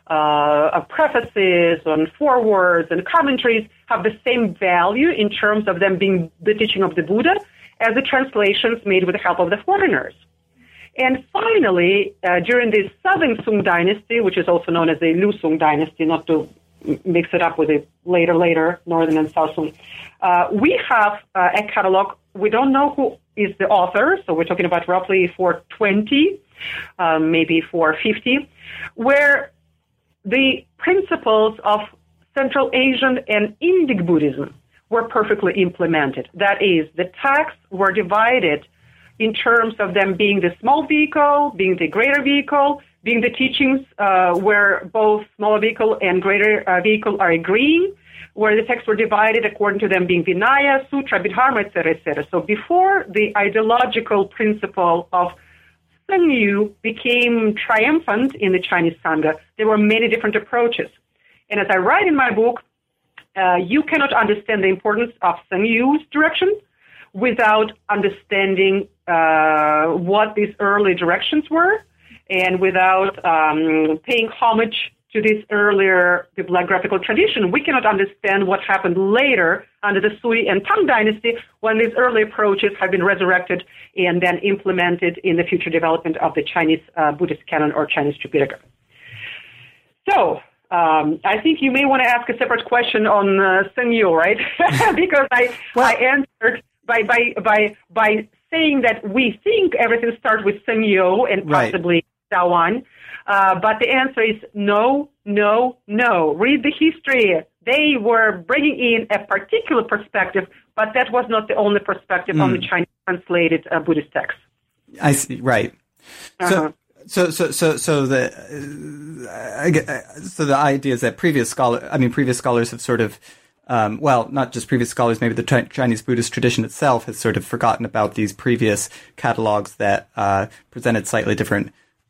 prefaces and forewords and commentaries, have the same value in terms of them being the teaching of the Buddha as the translations made with the help of the foreigners. And finally, during the Southern Sung dynasty, which is also known as the Lu Sung dynasty, not to mix it up with the later Northern and South Sung, we have a catalog. We don't know who is the author, so we're talking about roughly 420, maybe 450, where the principles of Central Asian and Indic Buddhism were perfectly implemented. That is, the texts were divided in terms of them being the small vehicle, being the greater vehicle, being the teachings where both smaller vehicle and greater vehicle are agreeing, where the texts were divided according to them being Vinaya, Sutra, Abhidharma, etc., etc. So before the ideological principle of Sengyu became triumphant in the Chinese Sangha, there were many different approaches. And as I write in my book, you cannot understand the importance of Sengyu's direction without understanding what these early directions were and without paying homage to this earlier bibliographical tradition. We cannot understand what happened later under the Sui and Tang dynasty when these early approaches have been resurrected and then implemented in the future development of the Chinese Buddhist canon or Chinese Tripitaka. So, I think you may want to ask a separate question on Sengyu, right? Because I answered by saying that we think everything starts with Sengyo and possibly Dawan. But the answer is no, no, no. Read the history. They were bringing in a particular perspective, but that was not the only perspective on the Chinese translated Buddhist text. I see. Right. Uh-huh. So the idea is that previous scholars have sort of, not just previous scholars, maybe the Chinese Buddhist tradition itself has sort of forgotten about these previous catalogs that presented slightly different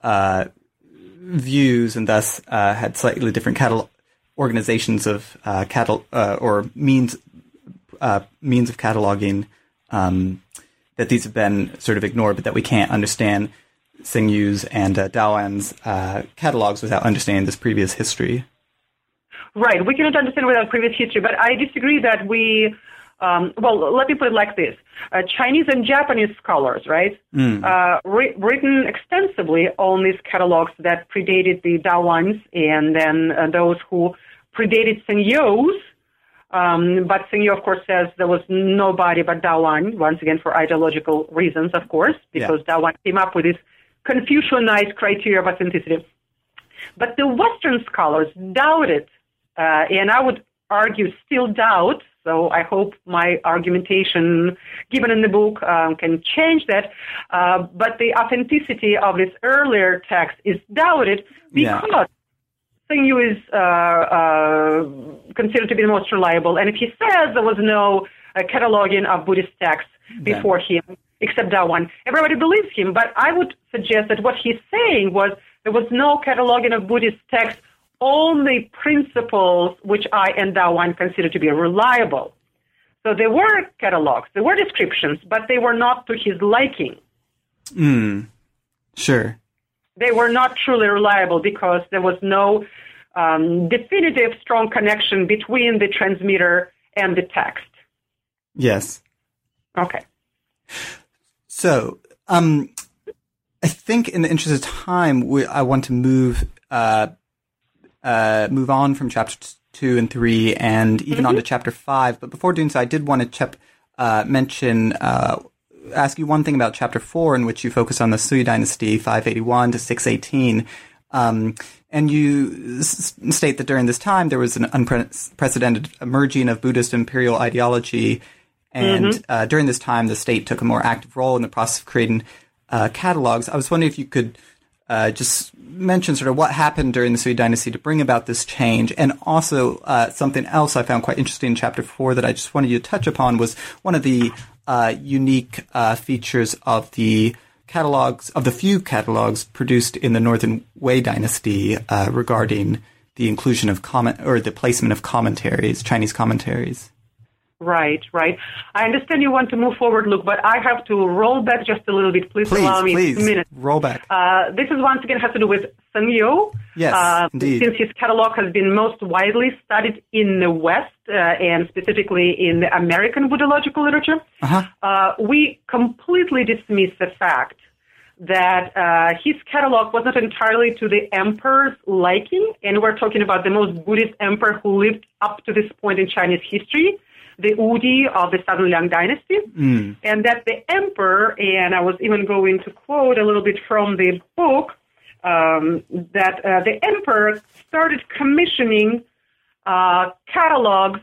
views and thus had slightly different organizations of or means of cataloging, that these have been sort of ignored, but that we can't understand Sengyu's and Dawan's catalogs without understanding this previous history. Right. We cannot understand without previous history, but I disagree that we, let me put it like this. Chinese and Japanese scholars, right, written extensively on these catalogs that predated the Dawans and then those who predated Sengyu's. But Sengyo, of course, says there was nobody but Dawan, once again for ideological reasons, of course, because Dawan came up with this Confucianized criteria of authenticity. But the Western scholars doubted, and I would argue still doubt, so I hope my argumentation given in the book can change that, but the authenticity of this earlier text is doubted because Sengyu is considered to be the most reliable, and if he says there was no cataloging of Buddhist texts before him, except Dawan, everybody believes him. But I would suggest that what he's saying was there was no cataloging of Buddhist texts, only principles which I and Dawan consider to be reliable. So there were catalogs, there were descriptions, but they were not to his liking. Sure. They were not truly reliable because there was no definitive strong connection between the transmitter and the text. Yes. Okay. So, I think in the interest of time, I want to move on from chapter 2 and 3 and even on to chapter 5. But before doing so, I did want to ask you one thing about chapter 4, in which you focus on the Sui dynasty, 581 to 618. And you state that during this time, there was an unprecedented emerging of Buddhist imperial ideology. And during this time, the state took a more active role in the process of creating catalogs. I was wondering if you could just mention sort of what happened during the Sui dynasty to bring about this change. And also something else I found quite interesting in chapter 4 that I just wanted you to touch upon was one of the unique features of the catalogs, of the few catalogs produced in the Northern Wei dynasty regarding the inclusion of the placement of commentaries, Chinese commentaries. Right. I understand you want to move forward, Luke, but I have to roll back just a little bit. Please allow me a minute. Roll back. This is once again has to do with Sengyu. Yes, indeed. Since his catalog has been most widely studied in the West and specifically in the American Buddhological literature, we completely dismiss the fact that his catalog was not entirely to the emperor's liking, and we're talking about the most Buddhist emperor who lived up to this point in Chinese history, the Wudi of the Southern Liang dynasty, and that the emperor, and I was even going to quote a little bit from the book, that the emperor started commissioning catalogs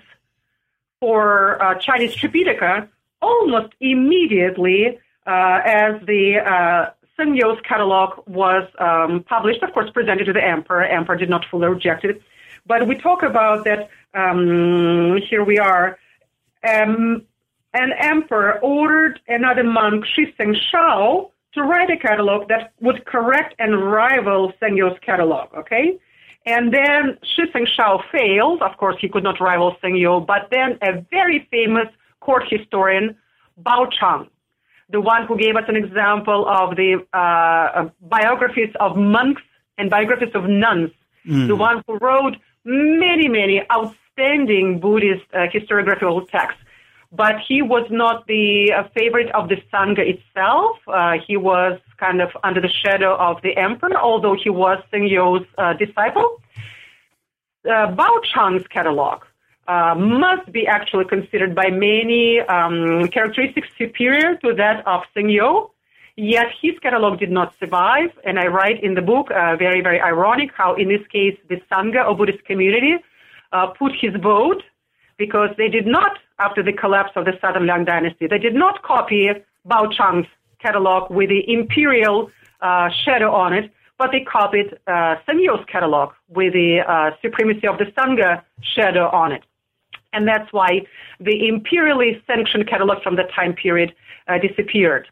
for Chinese Tripitaka almost immediately as the Sengyu's catalog was published, of course, presented to the emperor. Emperor did not fully reject it. But we talk about that, here we are, an emperor ordered another monk, Shi Shao, to write a catalog that would correct and rival Sengyu's catalog, okay? And then Shi Shao failed. Of course, he could not rival Sengyu, but then a very famous court historian, Bao Chang, the one who gave us an example of the biographies of monks and biographies of nuns, the one who wrote many, many outstanding Buddhist historiographical texts. But he was not the favorite of the Sangha itself. He was kind of under the shadow of the emperor, although he was Sengyu's disciple. Bao Chang's catalog must be actually considered by many characteristics superior to that of Sengyo. Yet his catalog did not survive, and I write in the book, very, very ironic how in this case the Sangha or Buddhist community put his vote, because they did not, after the collapse of the Southern Liang dynasty, they did not copy Bao Chang's catalog with the imperial shadow on it, but they copied Sengyo's catalog with the supremacy of the Sangha shadow on it. And that's why the imperially sanctioned catalog from that time period disappeared.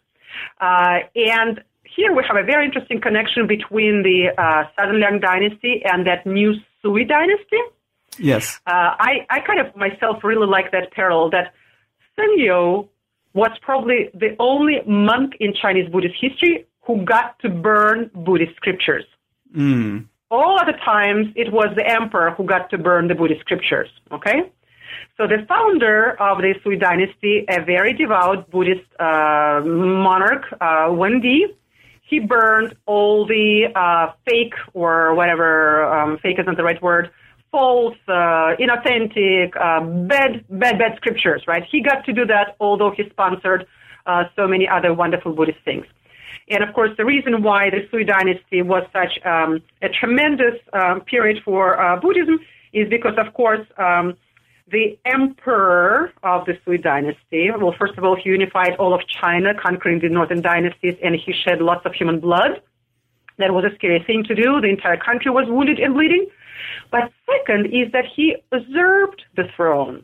And here we have a very interesting connection between the Southern Liang dynasty and that new Sui dynasty. Yes. I kind of myself really like that parallel, that Sengyo was probably the only monk in Chinese Buddhist history who got to burn Buddhist scriptures. Mm. All other times, it was the emperor who got to burn the Buddhist scriptures, okay? So the founder of the Sui dynasty, a very devout Buddhist monarch, Wendi, he burned all the fake or whatever, fake isn't the right word, false, inauthentic, bad scriptures, right? He got to do that, although he sponsored so many other wonderful Buddhist things. And of course, the reason why the Sui dynasty was such a tremendous period for Buddhism is because, of course, the emperor of the Sui dynasty, well, first of all, he unified all of China, conquering the northern dynasties, and he shed lots of human blood. That was a scary thing to do. The entire country was wounded and bleeding. But second is that he usurped the throne.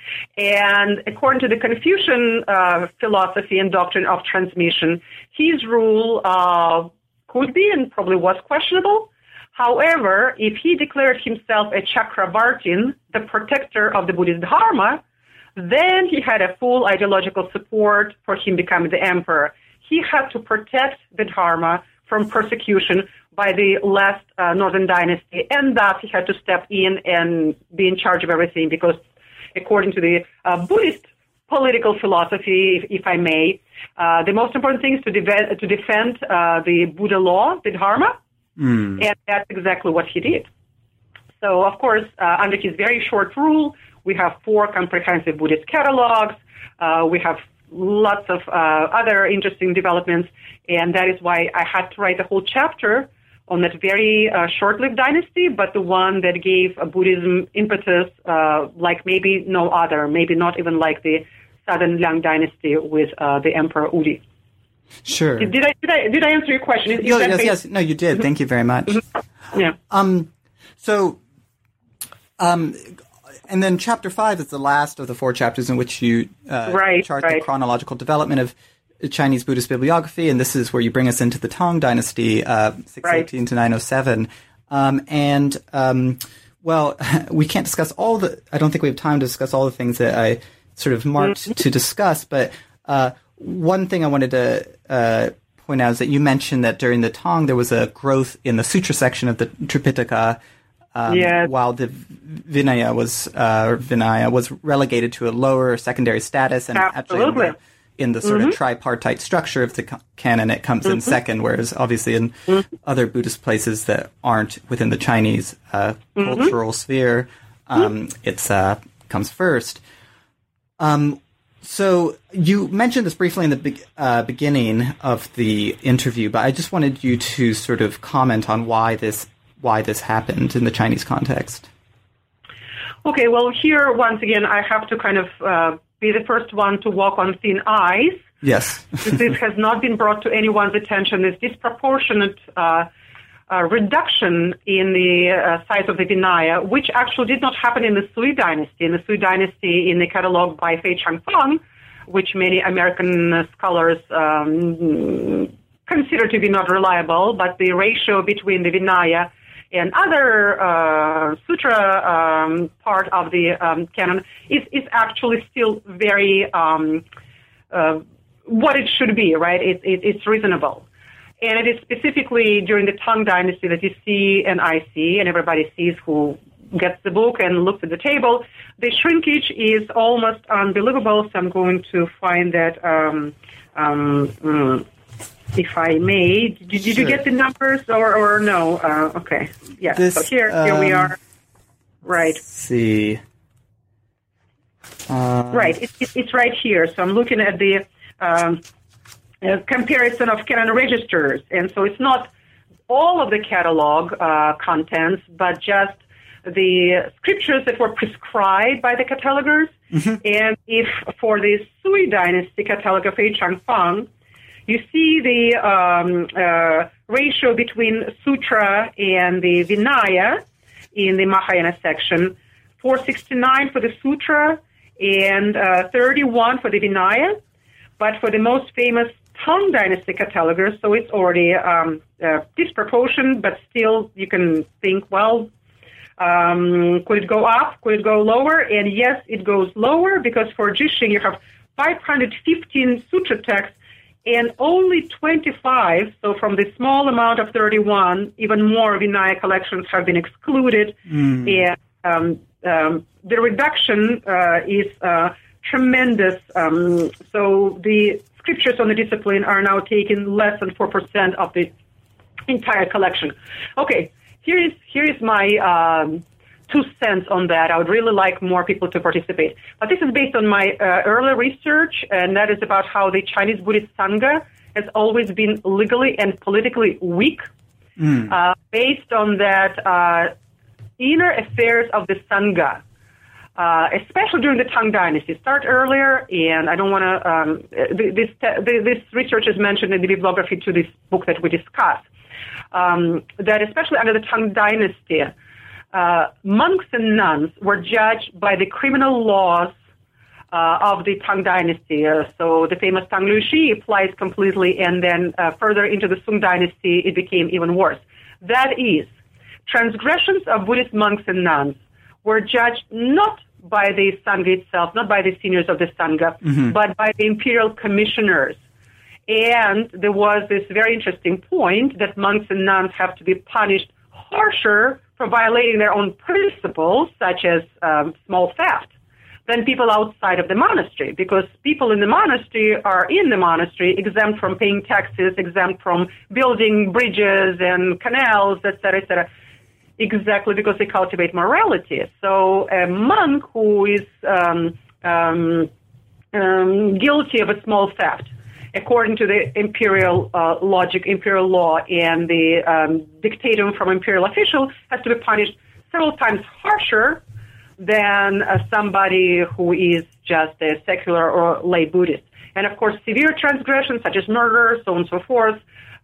And according to the Confucian philosophy and doctrine of transmission, his rule could be and probably was questionable. However, if he declared himself a Chakravartin, the protector of the Buddhist Dharma, then he had a full ideological support for him becoming the emperor. He had to protect the Dharma from persecution by the last northern dynasty, and thus he had to step in and be in charge of everything, because according to the Buddhist political philosophy, if I may, the most important thing is to defend the Buddha law, the Dharma, and that's exactly what he did. So, of course, under his very short rule, we have 4 comprehensive Buddhist catalogs. We have lots of other interesting developments, and that is why I had to write a whole chapter on that very short-lived dynasty, but the one that gave Buddhism impetus like maybe no other, maybe not even like the Southern Liang dynasty with the Emperor Udi. Sure. Did I answer your question? Yes. No, you did. Thank you very much. Yeah. And then Chapter 5 is the last of the 4 chapters in which you chart the chronological development of Chinese Buddhist bibliography, and this is where you bring us into the Tang Dynasty, 618 to 907. Well, we can't discuss I don't think we have time to discuss all the things that I sort of marked to discuss, but one thing I wanted to point out is that you mentioned that during the Tang there was a growth in the sutra section of the Tripitaka, while the Vinaya was relegated to a lower secondary status, and actually in the sort of tripartite structure of the canon, it comes in second, whereas obviously in other Buddhist places that aren't within the Chinese cultural sphere, it comes first. So you mentioned this briefly in the beginning of the interview, but I just wanted you to sort of comment on why this happened in the Chinese context. Okay, well, here, once again, I have to kind of be the first one to walk on thin ice. Yes. This has not been brought to anyone's attention. This disproportionate reduction in the size of the Vinaya, which actually did not happen in the Sui dynasty. In the Sui dynasty, in the catalog by Fei Changfang, which many American scholars consider to be not reliable, but the ratio between the Vinaya and other sutra part of the canon is actually still very what it should be, right? It's reasonable. And it is specifically during the Tang Dynasty that you see, and I see, and everybody sees who gets the book and looks at the table. The shrinkage is almost unbelievable, so I'm going to find that, if I may. Did you get the numbers or no? Okay. Yeah, so here we are. Right. Let's see. Right. It's right here. So I'm looking at the comparison of canon registers. And so it's not all of the catalog contents, but just the scriptures that were prescribed by the catalogers. Mm-hmm. And if for the Sui dynasty catalog of H. Changfang, you see the ratio between Sutra and the Vinaya in the Mahayana section, 469 for the Sutra and 31 for the Vinaya. But for the most famous Tang Dynasty catalogers, so it's already disproportionate, but still you can think, well, could it go up? Could it go lower? And yes, it goes lower because for Jixing you have 515 Sutra texts and only 25, so from the small amount of 31, even more Vinaya collections have been excluded. And the reduction is tremendous. So the scriptures on the discipline are now taking less than 4% of the entire collection. Okay, here is my 2 cents on that. I would really like more people to participate. But this is based on my earlier research, and that is about how the Chinese Buddhist Sangha has always been legally and politically weak. Based on that inner affairs of the Sangha, especially during the Tang Dynasty. Start earlier, and I don't want to, this research is mentioned in the bibliography to this book that we discussed, that especially under the Tang Dynasty, monks and nuns were judged by the criminal laws of the Tang Dynasty. So the famous Tang Lu Shi applies completely, and then further into the Sung Dynasty, it became even worse. That is, transgressions of Buddhist monks and nuns were judged not by the Sangha itself, not by the seniors of the Sangha, but by the imperial commissioners. And there was this very interesting point that monks and nuns have to be punished harsher for violating their own principles, such as small theft, than people outside of the monastery, because people in the monastery are in the monastery, exempt from paying taxes, exempt from building bridges and canals, etc., etc., exactly because they cultivate morality. So a monk who is guilty of a small theft, according to the imperial logic, imperial law, and the dictatum from imperial official, has to be punished several times harsher than somebody who is just a secular or lay Buddhist. And of course, severe transgressions such as murder, so on and so forth,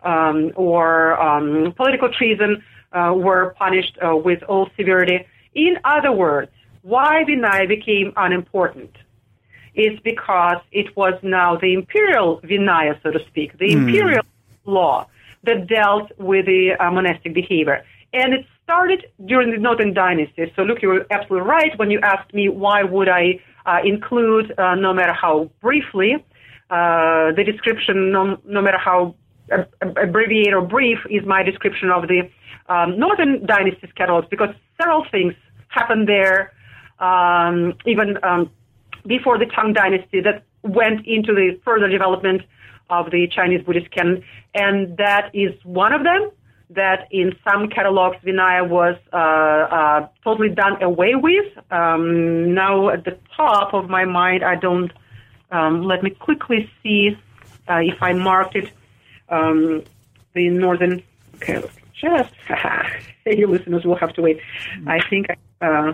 or political treason were punished with all severity. In other words, why Vinaya became unimportant is because it was now the imperial Vinaya, so to speak, the imperial law that dealt with the monastic behavior. And it started during the Northern Dynasty. So look, you were absolutely right when you asked me why would I include, no matter how briefly, the description, no matter how abbreviated or brief is my description of the Northern Dynasty's catalogs, because several things happened there, even before the Tang Dynasty, that went into the further development of the Chinese Buddhist canon, and that is one of them, that in some catalogs Vinaya was totally done away with. Now at the top of my mind, I don't, let me quickly see if I marked it, the Northern, okay, just, you listeners will have to wait. I think the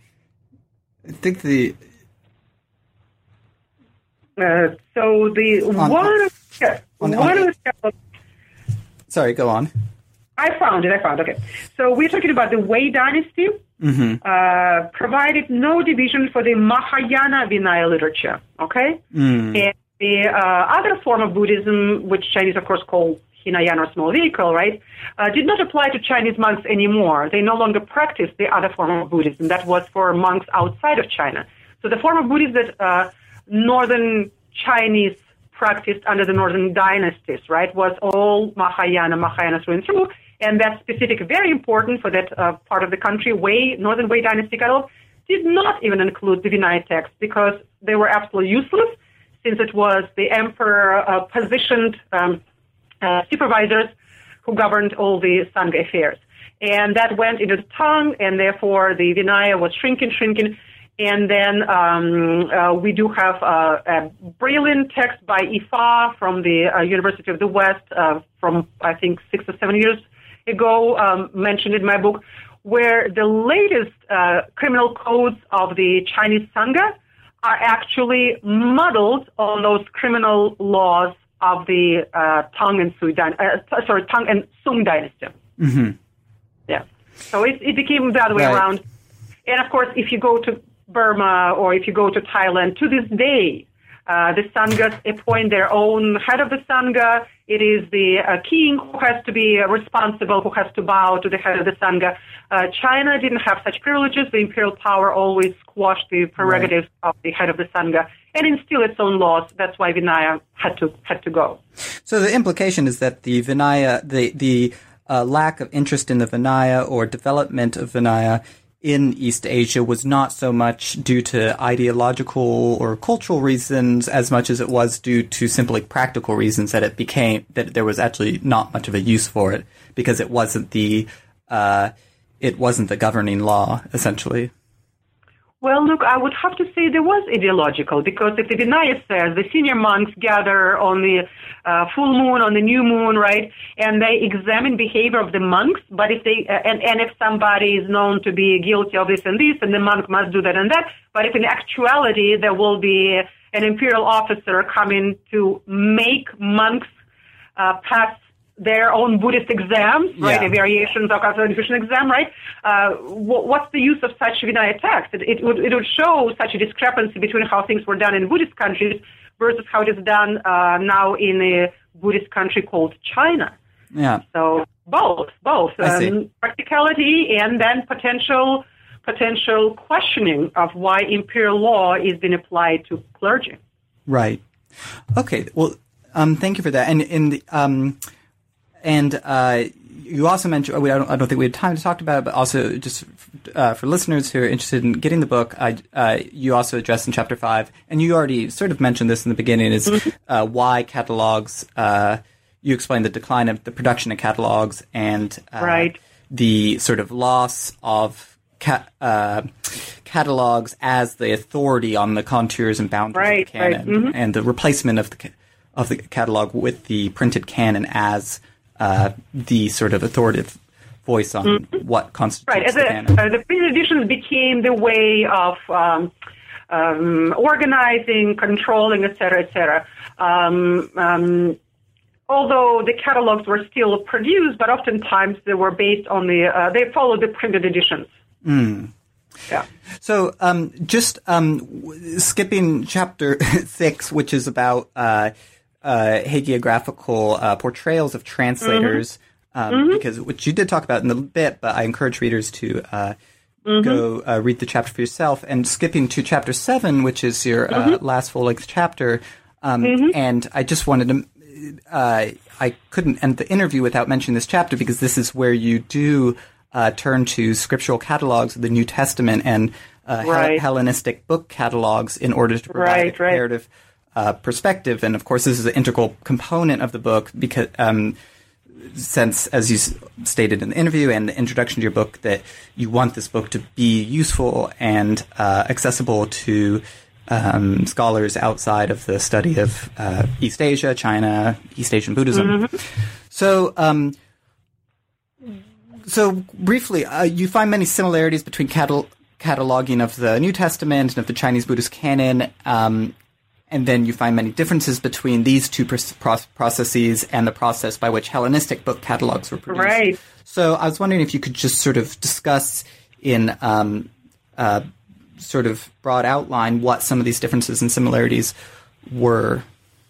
so the one of the sorry, go on. I found it. Okay. So we're talking about the Wei Dynasty, provided no division for the Mahayana Vinaya literature, okay? And the other form of Buddhism, which Chinese, of course, call Hinayana or small vehicle, right, did not apply to Chinese monks anymore. They no longer practiced the other form of Buddhism. That was for monks outside of China. So the form of Buddhism that Northern Chinese practiced under the Northern Dynasties, right, was all Mahayana through and through. And that specific, very important for that part of the country, Northern Wei Dynasty catalog, did not even include the Vinaya text because they were absolutely useless, since it was the emperor positioned supervisors who governed all the Sangha affairs. And that went into the Tang, and therefore the Vinaya was shrinking. And then we do have a brilliant text by Ifa from the University of the West from, I think, 6 or 7 years ago, mentioned in my book, where the latest criminal codes of the Chinese Sangha are actually modeled on those criminal laws of the Tang and Sung dynasty. Mm-hmm. Yeah. So it became the other way around. And of course, if you go to Burma or if you go to Thailand, to this day, the Sanghas appoint their own head of the Sangha. It is the king who has to be responsible, who has to bow to the head of the Sangha. China didn't have such privileges. The imperial power always squashed the prerogatives of the head of the Sangha and instilled its own laws. That's why Vinaya had to go. So the implication is that the Vinaya, the lack of interest in the Vinaya or development of Vinaya in East Asia was not so much due to ideological or cultural reasons as much as it was due to simply practical reasons that that there was actually not much of a use for it because it wasn't the governing law, essentially. Well, look, I would have to say there was ideological, because if the Vinaya says the senior monks gather on the full moon, on the new moon, right, and they examine behavior of the monks, but if they, and if somebody is known to be guilty of this and this, and the monk must do that and that, but if in actuality there will be an imperial officer coming to make monks pass their own Buddhist exams, right? The variations of Confucian exam, right? What's the use of such Vinaya text? It would show such a discrepancy between how things were done in Buddhist countries versus how it is done now in a Buddhist country called China. Yeah. So both practicality and then potential questioning of why imperial law is being applied to clergy. Right. Okay. Well, thank you for that. And you also mentioned, I don't think we had time to talk about it, but also just for listeners who are interested in getting the book, you also address in Chapter 5, and you already sort of mentioned this in the beginning, is why catalogs, you explain the decline of the production of catalogs and the sort of loss of catalogs as the authority on the contours and boundaries of the canon, and the replacement of the catalog with the printed canon as the sort of authoritative voice on what constitutes the canon. The printed editions became the way of organizing, controlling, etc., etc. Although the catalogs were still produced, but oftentimes they were based on they followed the printed editions. Yeah. So just skipping Chapter 6, which is about hagiographical portrayals of translators, because which you did talk about in a bit, but I encourage readers to go read the chapter for yourself. And skipping to Chapter 7, which is your last full-length chapter, and I just wanted to I couldn't end the interview without mentioning this chapter because this is where you do turn to scriptural catalogs of the New Testament and Hellenistic book catalogs in order to provide a comparative perspective. And of course, this is an integral component of the book because, since, as you stated in the interview and the introduction to your book, that you want this book to be useful and accessible to scholars outside of the study of East Asia, China, East Asian Buddhism. So briefly, you find many similarities between cataloging of the New Testament and of the Chinese Buddhist canon, and then you find many differences between these two processes and the process by which Hellenistic book catalogs were produced. Right. So I was wondering if you could just sort of discuss in sort of broad outline what some of these differences and similarities were.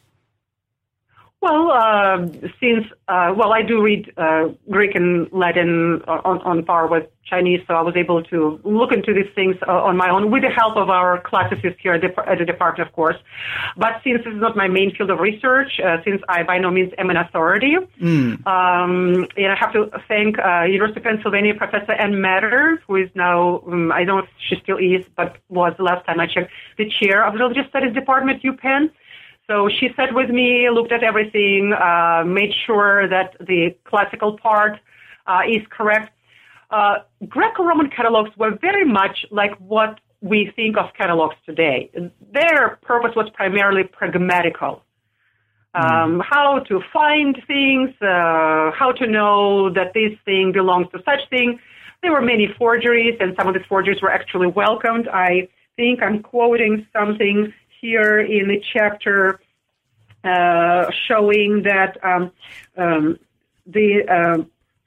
Well, since I do read Greek and Latin on par with Chinese, so I was able to look into these things on my own with the help of our classicists here at the department, of course. But since this is not my main field of research, since I by no means am an authority, and I have to thank University of Pennsylvania Professor Ann Matters, who is now, I don't know if she still is, but was the last time I checked, the chair of the Religious Studies Department, UPenn. So she sat with me, looked at everything, made sure that the classical part is correct. Greco-Roman catalogs were very much like what we think of catalogs today. Their purpose was primarily pragmatical. How to find things, how to know that this thing belongs to such thing. There were many forgeries, and some of these forgeries were actually welcomed. I think I'm quoting something here in the chapter showing that the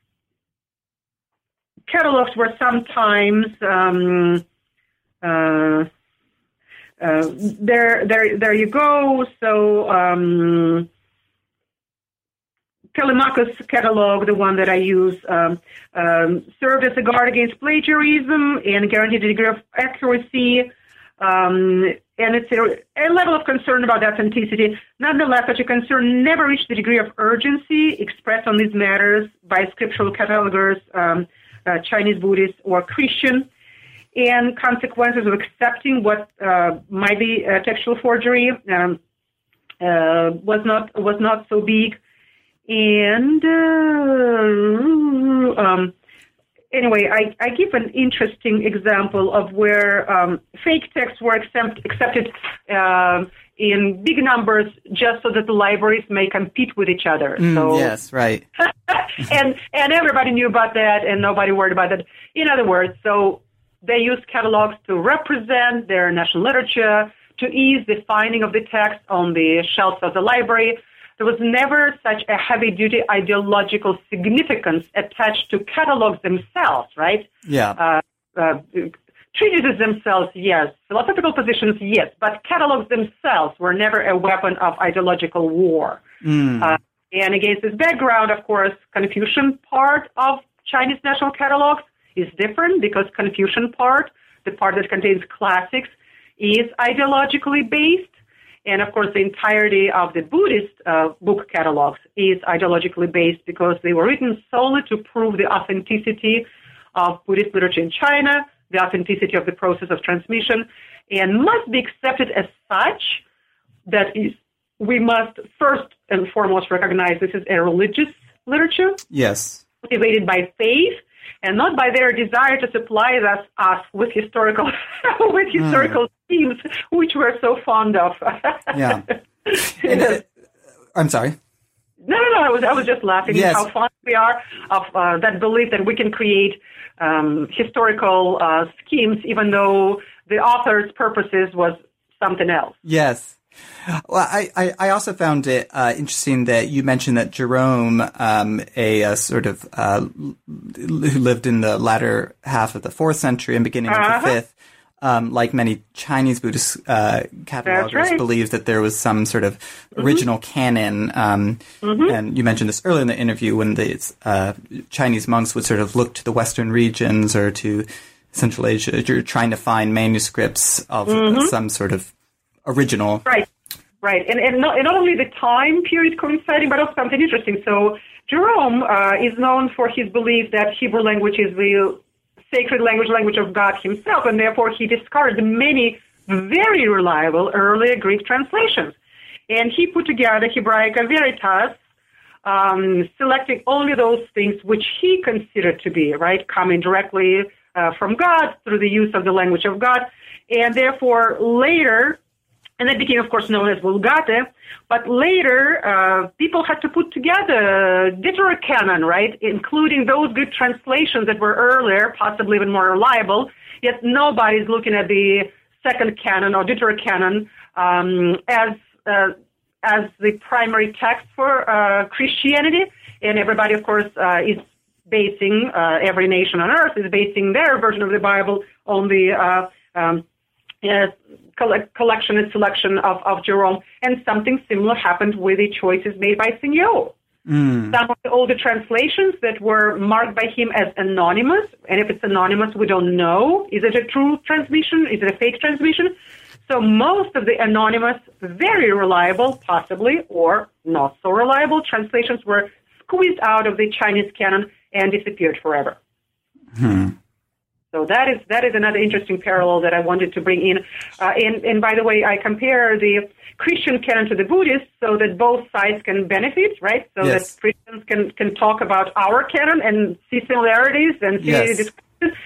catalogs were sometimes there you go. So Telemachus catalog, the one that I use, served as a guard against plagiarism and guaranteed a degree of accuracy. And it's a level of concern about authenticity. Nonetheless, such a concern never reached the degree of urgency expressed on these matters by scriptural catalogers, Chinese Buddhist or Christian, and consequences of accepting what might be a textual forgery was not so big. And anyway, I give an interesting example of where fake texts were accepted in big numbers just so that the libraries may compete with each other. Yes, right. and everybody knew about that, and nobody worried about it. In other words, so they used catalogs to represent their national literature, to ease the finding of the text on the shelves of the library. There was never such a heavy-duty ideological significance attached to catalogs themselves, right? Yeah. Treatises themselves, yes. Philosophical positions, yes. But catalogs themselves were never a weapon of ideological war. And against this background, of course, Confucian part of Chinese national catalogs is different because Confucian part, the part that contains classics, is ideologically based. And, of course, the entirety of the Buddhist book catalogs is ideologically based because they were written solely to prove the authenticity of Buddhist literature in China, the authenticity of the process of transmission, and must be accepted as such. That is, we must first and foremost recognize this is a religious literature. Yes. Motivated by faith and not by their desire to supply us with historical themes, which we're so fond of. Yeah. I'm sorry. No. I was just laughing at how fond we are of that belief that we can create historical schemes, even though the author's purposes was something else. Yes. Well, I also found it interesting that you mentioned that Jerome, a sort of who lived in the latter half of the 4th century and beginning of the 5th, like many Chinese Buddhist catalogers, believed that there was some sort of original canon. And you mentioned this earlier in the interview when the Chinese monks would sort of look to the Western regions or to Central Asia. You're trying to find manuscripts of some sort of original. Right. And not only the time period coinciding, but also something interesting. So Jerome is known for his belief that Hebrew language is the sacred language of God himself, and therefore he discarded many very reliable earlier Greek translations. And he put together Hebraica Veritas, selecting only those things which he considered to be, right, coming directly from God through the use of the language of God. And therefore later, and that became, of course, known as Vulgate. But later, people had to put together Deuterocanon, right, including those good translations that were earlier, possibly even more reliable. Yet nobody's looking at the second canon or Deuterocanon as the primary text for Christianity. And everybody, of course, is basing, every nation on earth is basing their version of the Bible on the collection and selection of Jerome, and something similar happened with the choices made by Signeau. Some of the older translations that were marked by him as anonymous, and if it's anonymous, we don't know, is it a true transmission, is it a fake transmission? So most of the anonymous, very reliable, possibly, or not so reliable translations were squeezed out of the Chinese canon and disappeared forever. So that is another interesting parallel that I wanted to bring in. And by the way, I compare the Christian canon to the Buddhist so that both sides can benefit, right? So that Christians can talk about our canon and see similarities and see differences,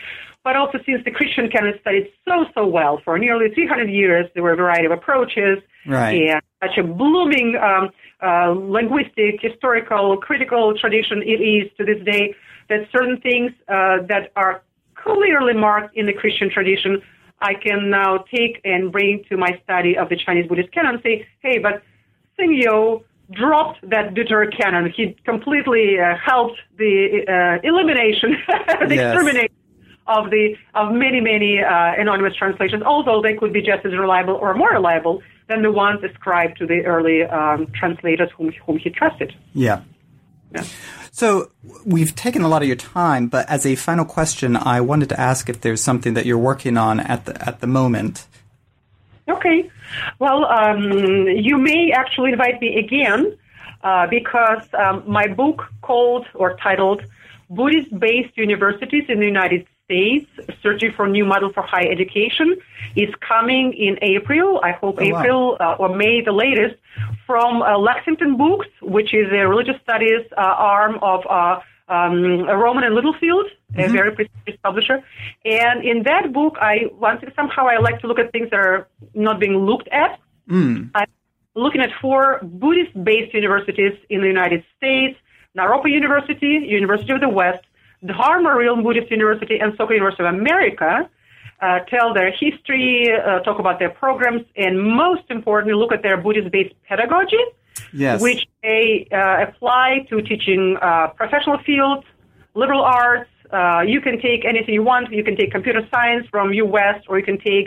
but also since the Christian canon studied so well for nearly 300 years, there were a variety of approaches, and such a blooming linguistic, historical, critical tradition it is to this day, that certain things that are clearly marked in the Christian tradition, I can now take and bring to my study of the Chinese Buddhist canon and say, hey, but Xingyo dropped that Deuterocanon. He completely helped the elimination, the extermination of many anonymous translations, although they could be just as reliable or more reliable than the ones ascribed to the early translators whom he trusted. Yeah. So we've taken a lot of your time, but as a final question, I wanted to ask if there's something that you're working on at the moment. Okay. Well, you may actually invite me again because my book titled Buddhist-Based Universities in the United States, Searching for a New Model for Higher Education, is coming in April, I hope April or May the latest, from Lexington Books, which is a religious studies arm of Rowman and Littlefield, a very prestigious publisher. And in that book, I like to look at things that are not being looked at. I'm looking at 4 Buddhist-based universities in the United States: Naropa University, University of the West, Dharma Realm Buddhist University, and Soka University of America. Tell their history, talk about their programs, and most importantly, look at their Buddhist-based pedagogy, which they apply to teaching professional fields, liberal arts. You can take anything you want. You can take computer science from U.S., or you can take,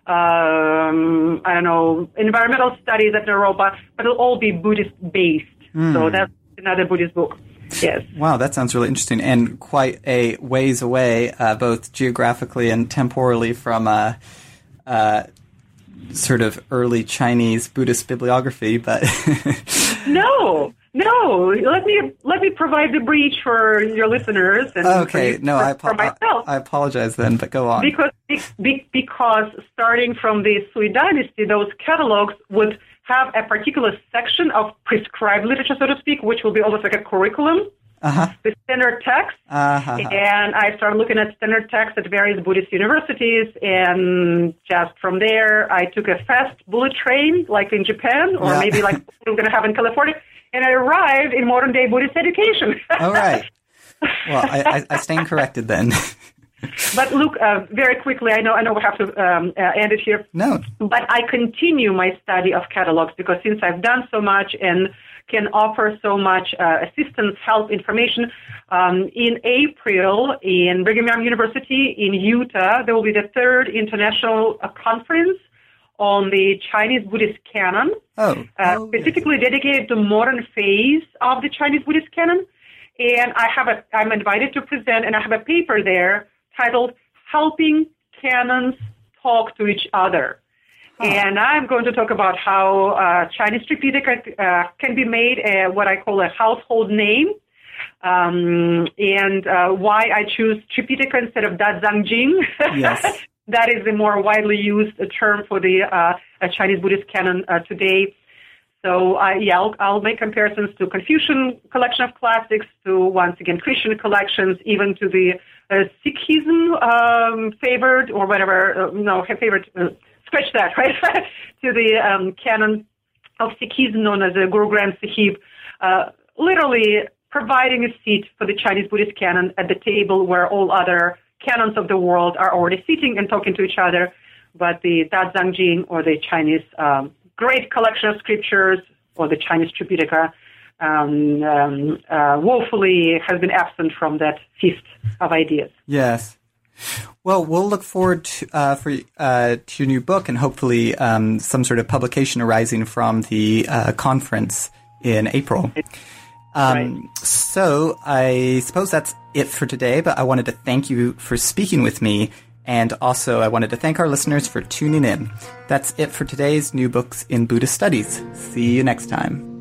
environmental studies at Naropa, but it'll all be Buddhist-based. So that's another Buddhist book. Yes. Wow, that sounds really interesting, and quite a ways away, both geographically and temporally, from sort of early Chinese Buddhist bibliography. But no. Let me provide the breach for your listeners. And for myself. I apologize then, but go on. Because starting from the Sui Dynasty, those catalogs would have a particular section of prescribed literature, so to speak, which will be almost like a curriculum, the standard text. And I started looking at standard texts at various Buddhist universities, and just from there, I took a fast bullet train, like in Japan, or maybe like we're going to have in California, and I arrived in modern-day Buddhist education. All right. Well, I stand corrected then. But look, very quickly, I know we have to end it here. No. But I continue my study of catalogs because since I've done so much and can offer so much assistance, help, information, in April in Brigham Young University in Utah, there will be the 3rd International Conference on the Chinese Buddhist canon, specifically dedicated to modern phase of the Chinese Buddhist canon. And I'm invited to present, and I have a paper there titled Helping Canons Talk to Each Other. And I'm going to talk about how Chinese Tripitaka can be made what I call a household name, and why I choose Tripitaka instead of Dazang Jing. Yes. That is the more widely used term for the Chinese Buddhist canon today. So, I'll make comparisons to Confucian collection of classics, to, once again, Christian collections, even to the Sikhism favored, or whatever, favored, scratch that, right, to the canon of Sikhism known as the Guru Granth Sahib, literally providing a seat for the Chinese Buddhist canon at the table where all other canons of the world are already sitting and talking to each other, but the Dazang Jing, or the Chinese great collection of scriptures, or the Chinese Tripitaka, woefully has been absent from that feast of ideas. Yes. Well, we'll look forward to your new book, and hopefully some sort of publication arising from the conference in April. Right. So I suppose that's it for today, but I wanted to thank you for speaking with me. And also, I wanted to thank our listeners for tuning in. That's it for today's New Books in Buddhist Studies. See you next time.